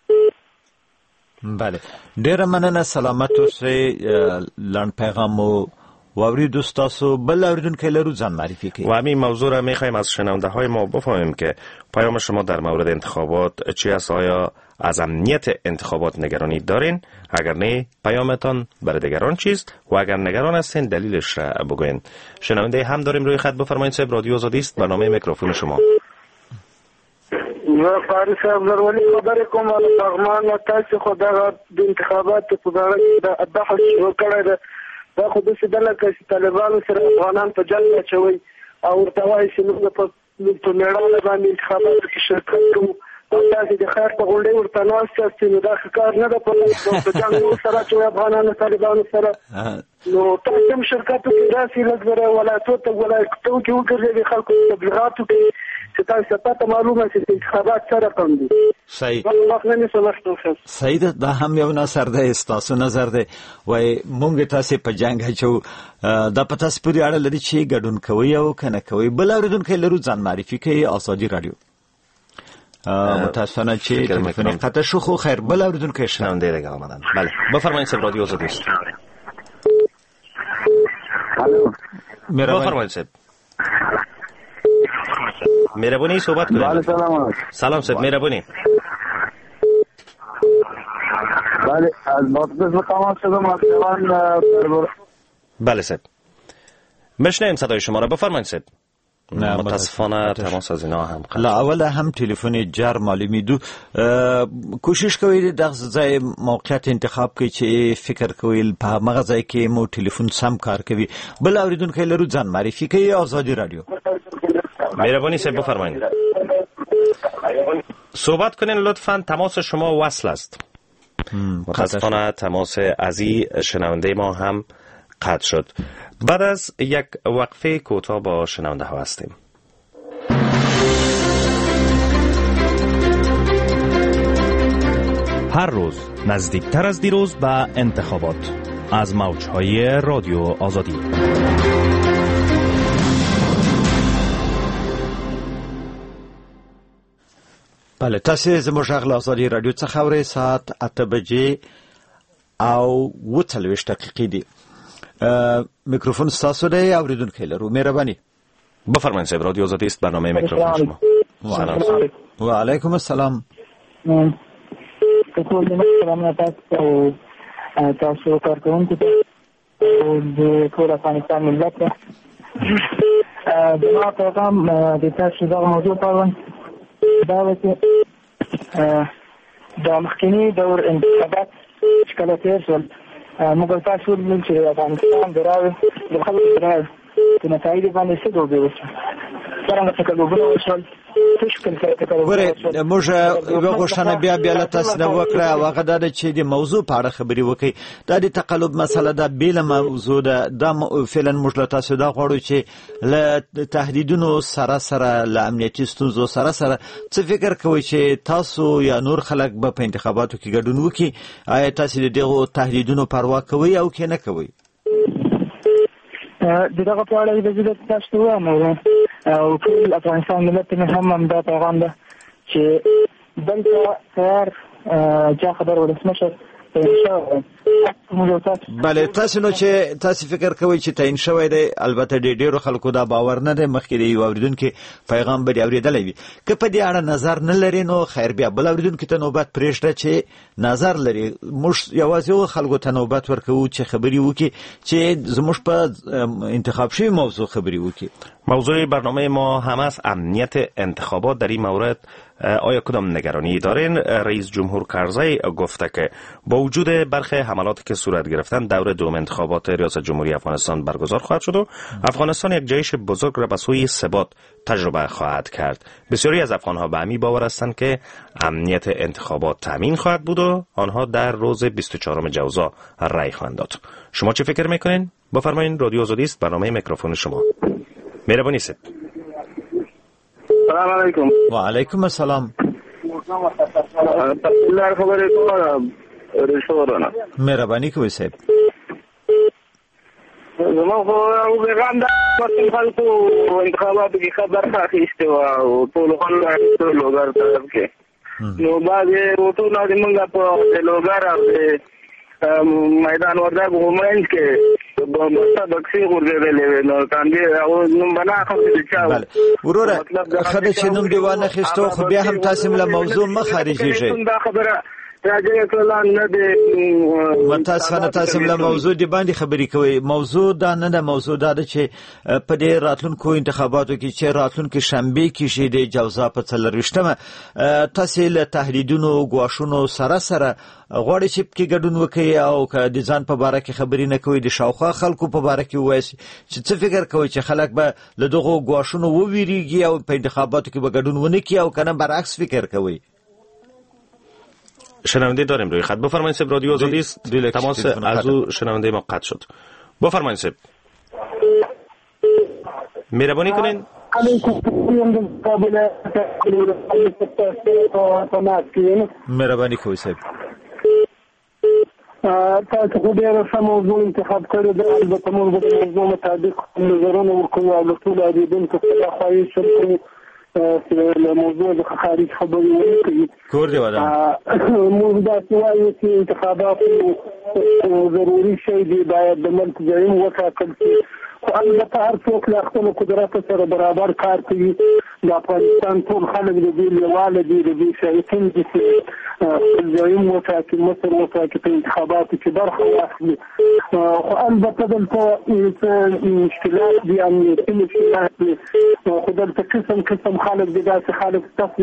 بله ډیره مننه، سلامت اوسئ. لنډ پیغام مو واوریدو. ستاسو بل اوریدونکي لرو، ځان معرفی کړئ. و همین موضوع را میخوایم از شنونده های ما بفهمیم که پیام شما در مورد انتخابات چی است؟ آیا از امنیت انتخابات نگرانی دارین؟ اگر نه پیامتان برای دیگران چیست؟ و اگر نگران هستین دلیلش را بگوین. شنونده هم داریم روی خط. بفرمایید صاحب، رادیو آزادی است، برنامه میکروفون شما. زه فارس صاحب زرولي خبرې کوم د پغمان او تاسو خو د انتخاباتو په اړه د بحث وکړی دی. دا خو داسې ډله که چې طالبانو سره افغانان په جنګ اچوي او ورته وایي چې موږ په میړانه باندې انتخاباتو کې شرکت کوو او تاسې د خیر په غونډۍ ورته ناست یاست، نو دا ښه کار نه ده. په جنګ سره چې افغانانو طالبانو سره نو تاسو هم شرکت وکړئ. داسې لږ زره ولایتو کې وګرځئ، خلکو تبلیغاتو کې چې تاسو ته معلومه چې انتخابات سره کم دي. صحیح ده. دا هم یو نظر دی، ستاسو نظر دی. وای مونږ تاسو په جنگ اچو، دا په تاسو پورې اړه لري چې ګډون کوي او کنه کوي. بل اوریدونکو لرو، ځان معرفي کوي. آزادي رادیو. متاسفانه چې تلفن قطع شو، خو خیر بل اوریدونکو شنونده دیگه آمدن. بله بفرمایید صاحب، رادیو آزادی است. بفرمایید صاحب. مهربانی صحبت کنید. سلام صاحب، مهربانی. بله از مقدس قامت شدم. بله صاحب، مشنیم صدای شما را. بفرمایید صاحب. متاسفانه تماس از اینا هم قطع. لا اول هم تلفن جر معلومیدو. کوشش کوئ د ځای موقعیت انتخاب کې چې فکر کوئ په هغه ځای کې مو تلفن سم کار کوي. بل اوریدونکو لرو، ځان معرفي کوي. آزادی رادیو. مهربانی صاحب بفرمایید. صحبت کنین لطفاً. تماس شما وصل است. متاسفانه تماس از این شنونده ما هم قطع شد. بعد از یک وقفه کوتاه با شنونده ها هستیم. هر روز نزدیکتر از دیروز به انتخابات از موجهای رادیو آزادی. بله تاسو زموږ غږ آزادي رادیو څخه اورئ. ساعت 8 بجې او 40 دقیقې دي. میکروفون ستاسو دی. اوریدونکو لرو، مهرباني. بفرمایید صاحب، رادیو آزادی است، برنامه میکروفون شما. سلام. و علیکم السلام. تاسو کارکونکو ته د ټول افغانستان ملت ته زما پیغام د تاسو دغه موضوع په اړه دا چې د مخکني دور انتخابات چې کله تیر شول، موږ تاسو ولې چې افغانستان دراوي د خلکو سره په نتایج باندې څه ډول وشو، څنګه تکلوبونه وشول. موږ یو غوښتنه بیا له تاسو نه وکړه او هغه دا چې د موضوع په اړه خبرې وکړي. دا د تقلب مسله ده، بیله موضوع ده. دا فعلا موږ له تاسو دا غواړو چې له تهدیدونو سره له امنیتي ستونزو سره څه فکر کوئ چې تاسو یا نور خلک به په انتخاباتو کې ګډون وکړي؟ آیا تاسو د دغو تهدیدونو پروا کوئ او که نه کوئ؟ دغه په اړه د زړه تاسو وایم او ټول افغانستان ملت ته هم دا پیغام ده چې دلته تیار چا خبر ولسمشر انشاء بله تاسو نو چې تاسو فکر کوئ چې تعین شوی دی البته ډېرو خلکو دا باور نه دی مخکې دی اوریدونکو پیغام به اوریدلې وي که په دې اړه نظر نه لري نو خیر بیا بل اوریدونکو ته نوبت پرېږده چې نظر لري موږ یوازې خلکو ته نوبت ورکوو چې خبري وکړي چې زموږ په انتخاب شوی موضوع خبري وکړي. موضوع برنامه ما هم است امنیت انتخابات. در این مورد آیا کدام نگرانی دارین؟ رئیس جمهور کرزی گفته که با وجود برخی حملاتی که صورت گرفتن دور دوم انتخابات ریاست جمهوری افغانستان برگزار خواهد شد و افغانستان یک جایش بزرگ را به سوی ثبات تجربه خواهد کرد. بسیاری از افغانها به همین باور هستند که امنیت انتخابات تامین خواهد بود و آنها در روز 24 جوزا رأی خواهند داد. شما چه فکر میکنین؟ بفرمایید. رادیو آزادی است، برنامه میکروفون شما. مهربانی است. السلام علیکم. و علیکم السلام. الله خبرې کوم رشوورونه. مهرباني کوئ صاحب. زموږ خو پیغام دا خلکو انتخاباتو کې خبر اخیستې وه او ټولو خلکو اخیستو لوګر طرف کې نو بعضې وټونه د موږ په لوګر او میدان وردګ ومنځ کې بکسې غورځېدلې وې نو کاندې او نوم به نه اخلم چې چا وروره ښه ده چې نوم دې وانخېستو خو بیا هم تاسې له موضوع مه خارجېږئ. دا خبره متاسفانه تاسو له موضوع دی باندې خبرې کوي. موضوع دا نه ده، موضوع دا ده چې په دې راتلونکو انتخاباتو کې چې راتلونکو شنبه کې شي د جوزا په 24مه تاسو له تحلیلونو غواښونو سره غواړي چې کې ګډون وکړي او که د ځان په باره کې خبرې نه کوي د شاوخوا خلکو په باره کې وایي چې څه فکر کوي چې خلک به له دغو غواښونو وویریږي او په انتخاباتو کې به ګډون ونه کړي او کنه برعکس فکر کوي. شنونده داریم روی خط. بفرمایید صاحب. رادیو آزادی است. تماس از او شنونده ما قطع شد. بفرمایید صاحب. مهربانی کنین. مهربانی کوئ صاحب. تاسو خو ډېره ښه موضوع انتخاب کړې ده. البته موږ به د موضوع مطابق نظرونه ورکوو او له ټولو اورېدونکو څخه خواهش کوو له موضوع د خارج خبرې ونه کوي. کور دی ودان موږ داسې وایو چې انتخابات ضروري شی دی، باید د ملک زعیم وټاکل شي، خو البته هر څوک له خپلو قدرته سره برابر کار کوي. د افغانستان ټول خلک د دې لیواله دي، د دې شایقین دي چې خپل زعیم وټاکي، مصر وټاکي، په انتخاباتو کې برخه واخلي. خو البته دلته مشکلات دي، امنیتي مشکلات دي، خو دلته قسم خلک دي، داسې خلک شته چې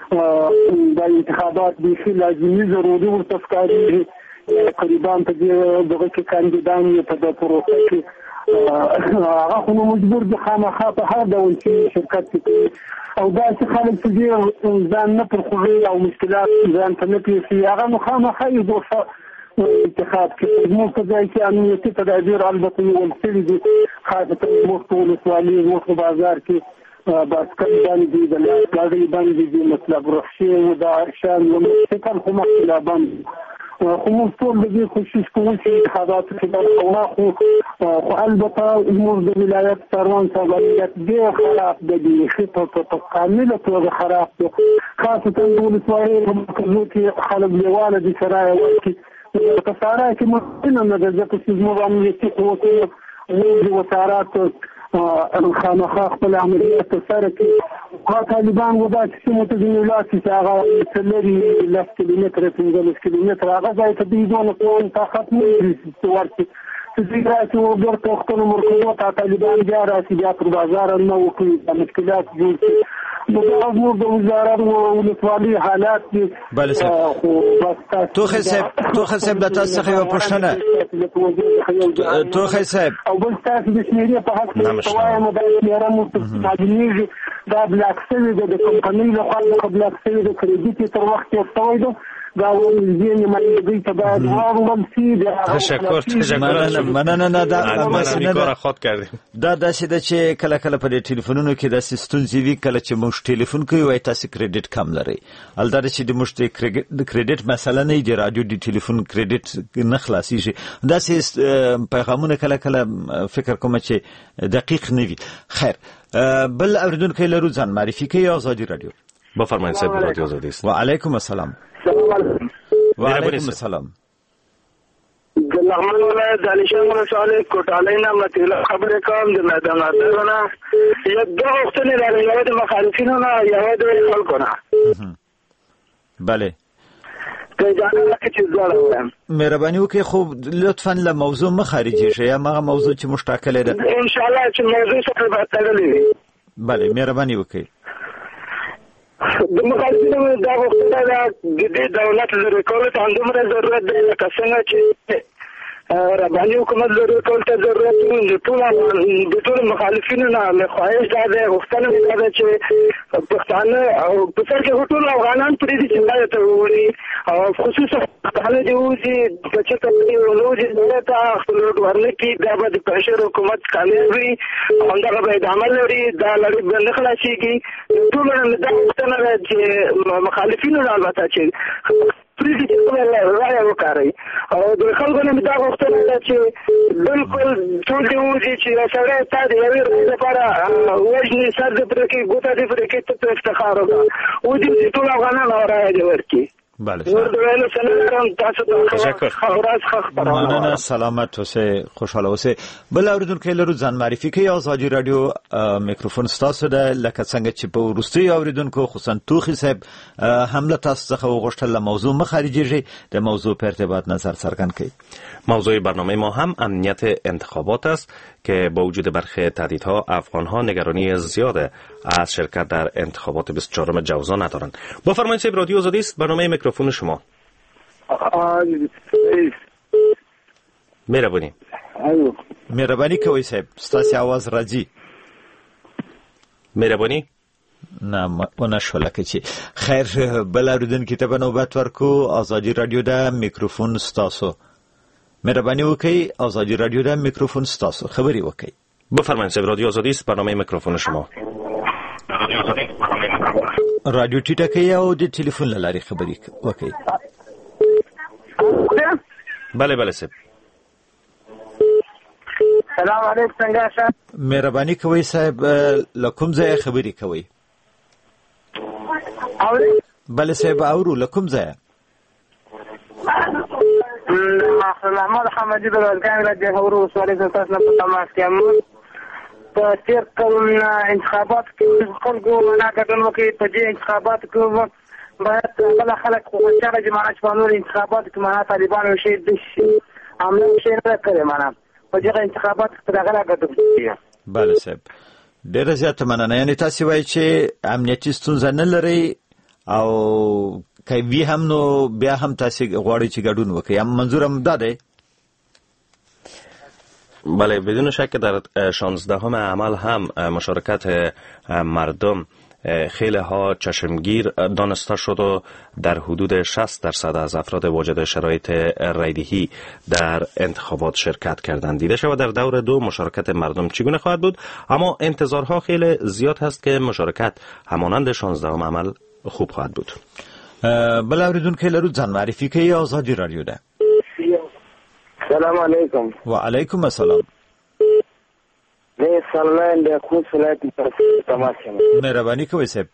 دا انتخابات بیخي لازمي ضروري ورته ښکارېږي. قریبان په دې دغه کې کاندیدان یې په دې پروسه کې هغه خو نو مجبور دي خامخا په هر ډول چې شرکت کوي او داسې خلک چې دې ځان نه پرخوږي او مشکلات ځان ته نه پېښي هغه نو خامخا یې دوسه انتخاب کې زموږ په ځای کې امنیتي تدابیر البته نیول شوي دي، خاصتا زموږ په ولسوالۍ زموږ په بازار کې باسکل باندې د لاس باندې دي مطلب رخصي او د شان لومړی خو مخکې لا باندې خو موږ ټول د دې کوشش کوو چې انتخاباتو کې برخه واخلو. خو البته زموږ د ولایت سروان صاحب امنیت ډېر خراب دی، بیخي په کامله توګه خراب دی، خاصتا د ولسوالۍ په مرکزو کې خلک لیواله دي چې رایه ورکړي. په سارا کې ممکنه نه ده ځکه چې زموږ امنیتي قوتونه د وزارات خامخا خپل عملیات ترسره کړي. طالبان و داسې سیمو ته ځینې ولاړ چې هغه څه لري 10 کیلومتره 15 کیلومتره هغه ځای ته دوی دونه قوم طاقت نه لري چې ورشي چې دوی راشي وګوري خپلو مرکزو ته طالبان بیا راشي بیا پر بازار نه وکړي دا مشکلات جوړ شي. نو دا زموږ د وزارت ولسوالۍ حالات دي. بله صاحب توخی صاحب د تاسو څخه یوه پوښتنه توخی صاحب او بل تاسو د شمیرې په حق کې وایم دا شمیره مو معلومیږي دا بلاک شوي ده د کمپنۍ لخوا څخه بلاک شوي ده کریډیټ یې تر وخت تېر شوی ده دا ځینې ملګري ته باید واوړل شي. تشکر مننه. دا داسې ده چې کله کله په دې ټلیفونونو کې داسې ستونزې وي کله چې موږ ټلیفون کوي وایي تاسې کریډیټ کم لرئ. البته چې د موږ د کریډیټ مسله نه د رادیو د ټلیفون کریډیټ نه خلاصېږي. داسې پیغامونه کله کله فکر کوم چې دقیق نه وي. خیر بل اوریدونکی لرو ځان معرفي کوي. آزادي رادیو. بفرمایید صاحب. رادیو آزادی است. و علیکم السلام. و علیکم السلام. لغمان ولایت د علیشنګ ولسوالۍ کوټالۍ نه مطیله خبرې کوم د میدان ادب نه. یو دوه غوښتنې لرم، یوه د مخالفینو نه، یوه د خلکو نه. بله که اجازه راکړئ چې دواړه ووایم. مهرباني وکړئ، خو لطفا له موضوع مه خارجېږئ، یا هغه موضوع چې موږ ټاکلې ده انشاءالله چې موضوع سره به تړلې وي. بله مهرباني وکړئ. د مخالفینو دا غوښتنه ده د دې دولت لرې کولو ته همدومره ضرورت دی لکه څنګه چې رباني حکومت لرې کولو ته ضرورت و. د ټولو مخالفینو نه مې خواهش دا دی، غوښتنه مې دا ده چې پښتانه او په سر کې ټول افغانان پرېږدي چې خدای ته ووایي، او خصوصا پښتانه دې ووځي که چېرته ووځي دولت ته خپل روډ ورنکړي، بیا به د پرشر حکومت کامیاب وي، همدغه به ادامه لري، دا لړۍ به نه خلاصېږي. ټولو نه مې دا غوښتنه ده چې مخالفینو نه البته چې پرېږدي چې خپله رایه وکاروي، او د خلکو نه مې دا غوښتنه ده چې بلکل ټول دې ووځي چې یو سړی تا د یوې ورځې لپاره وژني، سر دې پرې کړي، ګوته دې پرې کړي، ته پرې افتخار وکړه، ودې ټول افغانانو رایه دې ورکړي. مننه، سلامت اوسئ، خوشحاله اوسئ. بل اوریدونکو لرو ځان معرفي کوي. ازادي رادیو میکروفون ستاسو ده، لکه څنګه چې په وروستي اوریدونکو خصوصا توخي صاحب حمله تاسو څخه وغوښتل له موضوع مخارجيږي، د موضوع په ارتباط نظر څرګند کړئ. موضوع برنامه ما هم امنیت انتخابات است که با وجود برخی تهدیدها افغانها نگرانی زیاد از شرکت در انتخابات 24 جوزا ندارند. بفرمایید صاحب، رادیو آزادی است، برنامه میکروفون شما. مهرباني کوئ صاحب، ستاسو आवाज راځي. مهرباني نه ونه شو لکه چې خیر. بل اوریدونکو ته په نوبت ورکو. ازادي رادیو د میکروفون ستاسو. مهرباني وکړئ، ازادي رادیو د میکروفون ستاسو، خبري وکړئ. بفرمایید صاحب، رادیو آزادی است، برنامه میکروفون شما. رادیو ټیټه کړئ او د ټلیفون له لارې خبري وکړئ. بله بله صاحب. سلام علیکم، څنګه یاست؟ مهرباني کوئ صاحب، له کوم ځایه خبري کوئ؟ بله صاحب اورو، له کوم ځایه؟ محمد حمدي بلوزګان له جهور وسوالۍ څخه تاسو په تماس کې یم. په تیر کال انتخابات کې خلکو نه ګډون وکړي. په دې انتخابات کې باید بل خلک خوشاله جماعت چې په نور انتخابات کې معنا طالبانو شي د عمله شي نه کوي، معنا په دې انتخابات کې دغه ګډون کوي. بله صاحب، ډېر زیات مننه. یعنی تاسو وایي چې امنیتي ستونزه نه لري، او کوي هم نو بیا هم تاسو غواړئ چې ګډون وکړئ. منظورم دا دی. بله، بدون شک در 16 عمل هم مشارکت مردم خیلی ها چشمگیر دانسته شد و در حدود 60% از افراد واجد شرایط رایدهی در انتخابات شرکت کردند. دیده شود در دور 2 مشارکت مردم چگونه خواهد بود، اما انتظارها خیلی زیاد هست که مشارکت همانند 16 عمل خوب خواهد بود. بل اوریدونکو لرو ځان معرفي کوي. ازادي رادیو ده. سلام علیکم. وعلیکم السلام. زه سلمان د خوست ولایت څخه تماس یم. مهرباني کوئ صاحب.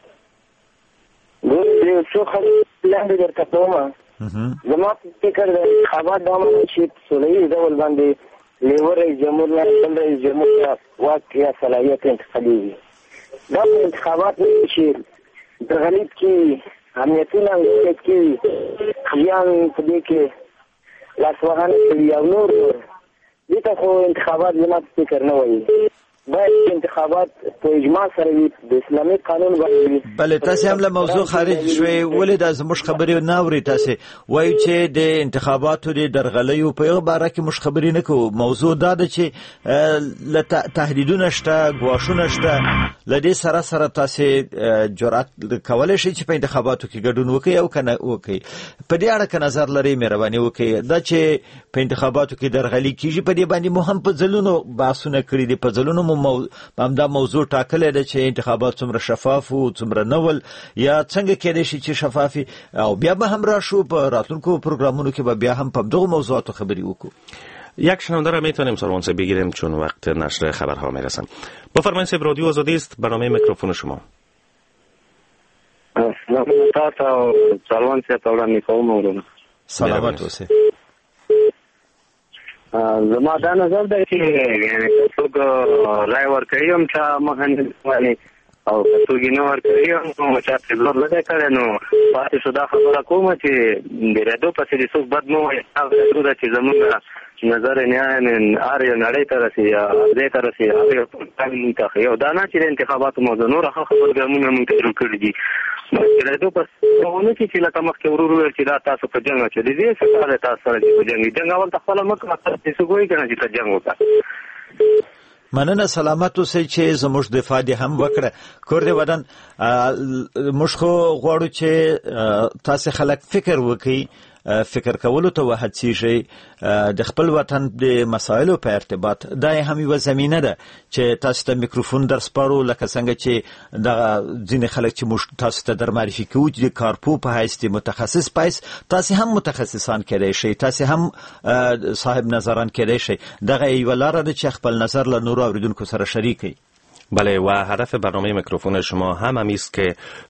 زه څو خبرې لاندې درته کوم. زما په فکر د انتخابات د عمل چې سولې ډول باندې لیور جمهور نه څنګه جمهور واک یا صلاحیت انتخابي دا انتخابات چې د غلیب کې امنیتونه کې خیان په دې کې لاسوهانه کوي او نور دې ته خو انتخابات زما په فکر نه وایي. باید انتخابات په اجماع سره وي، د اسلامي قانون باندې. بله، تاسو هم له موضوع خارج شوي، ولې دا زموږ خبرې نه اورئ؟ تاسو وایو چې د انتخاباتو د درغلیو په یو باره کې موږ خبرې نه کوو. موضوع دا ده چې له تهدیدونه شته، ګواښونه شته. له دې سره سره تاسو جرأت کولی شئ چې په انتخاباتو کې ګډون وکړئ او که نه وکړئ. په دې اړه که نظر لرئ مهرباني وکړئ. دا چې په انتخاباتو کې درغلي کېږي، په دې باندې مو هم په ځلونو بحثونه کړي دي، په ځلونو مو همدا موضوع ټاکلې ده چې انتخابات څومره شفاف او څومره نول یا څنګه کېدای شي چې شفافي، او بیا به هم راشو په راتلونکو پروګرامونو کې به بیا هم په دغه موضوعاتو خبرې وکړو. یک شنونده را میتونیم سروان صاحب بگیریم چون وقت نشر خبرها میرسم. بفرمایید صاحب، رادیو آزادی است، برنامه میکروفون شما. سلام صاحب، وړاندې کوم ورونه. سلامت اوسئ. زما دا نظر دی چې یعنی څوک رای ورکوي هم چا مخه نه وایي او که څوک یې نه ورکوي هم نو چا پرې زور نه دی کړی نو پاتې شو دا خبره کومه چې ډېرېدو پسې دې څوک بد مه وایي هغه ده چې زمونږ نظر نیان هر یو نړۍ ته رسي یا دې ته رسي هر یو مونږ ته یو دا نه چې د انتخاباتو موضوع نور خبرګامونه مونږ ته جوړ کړي دي ډېرېدو پسې ونه چې لکه مخکې ورور وویل چې دا تاسو په جنګ اچولي دي څه کار دی تاسو سره چې په جنګ جنګ اول ته خپله مه کوه چې څوک وایي که نه چې ته جنګ وکړه. مننه سلامت اوسئ چې زموږ دفاع دې هم وکړه. کور دې ودان موږ خو غواړو چې تاسو خلک فکر وکړي، فکر کولو ته وهڅیږي د خپل وطن د مسایلو په ارتباط. دا هم یو زمينه ده چې تاسو ته میکروفون در سپارو، لکه څنګه چې د ځینې خلک چې موږ تاسو ته در معرفي کوو چې کارپو په حیث متخصص پایس، تاسو هم متخصصان کېدای شئ، تاسو هم صاحب نظران کېدای شئ. دغه یو لاره ده چې خپل نظر له نورو اوریدونکو سره شریک کړئ. بله، و هدف برنامه میکروفون شما هم است که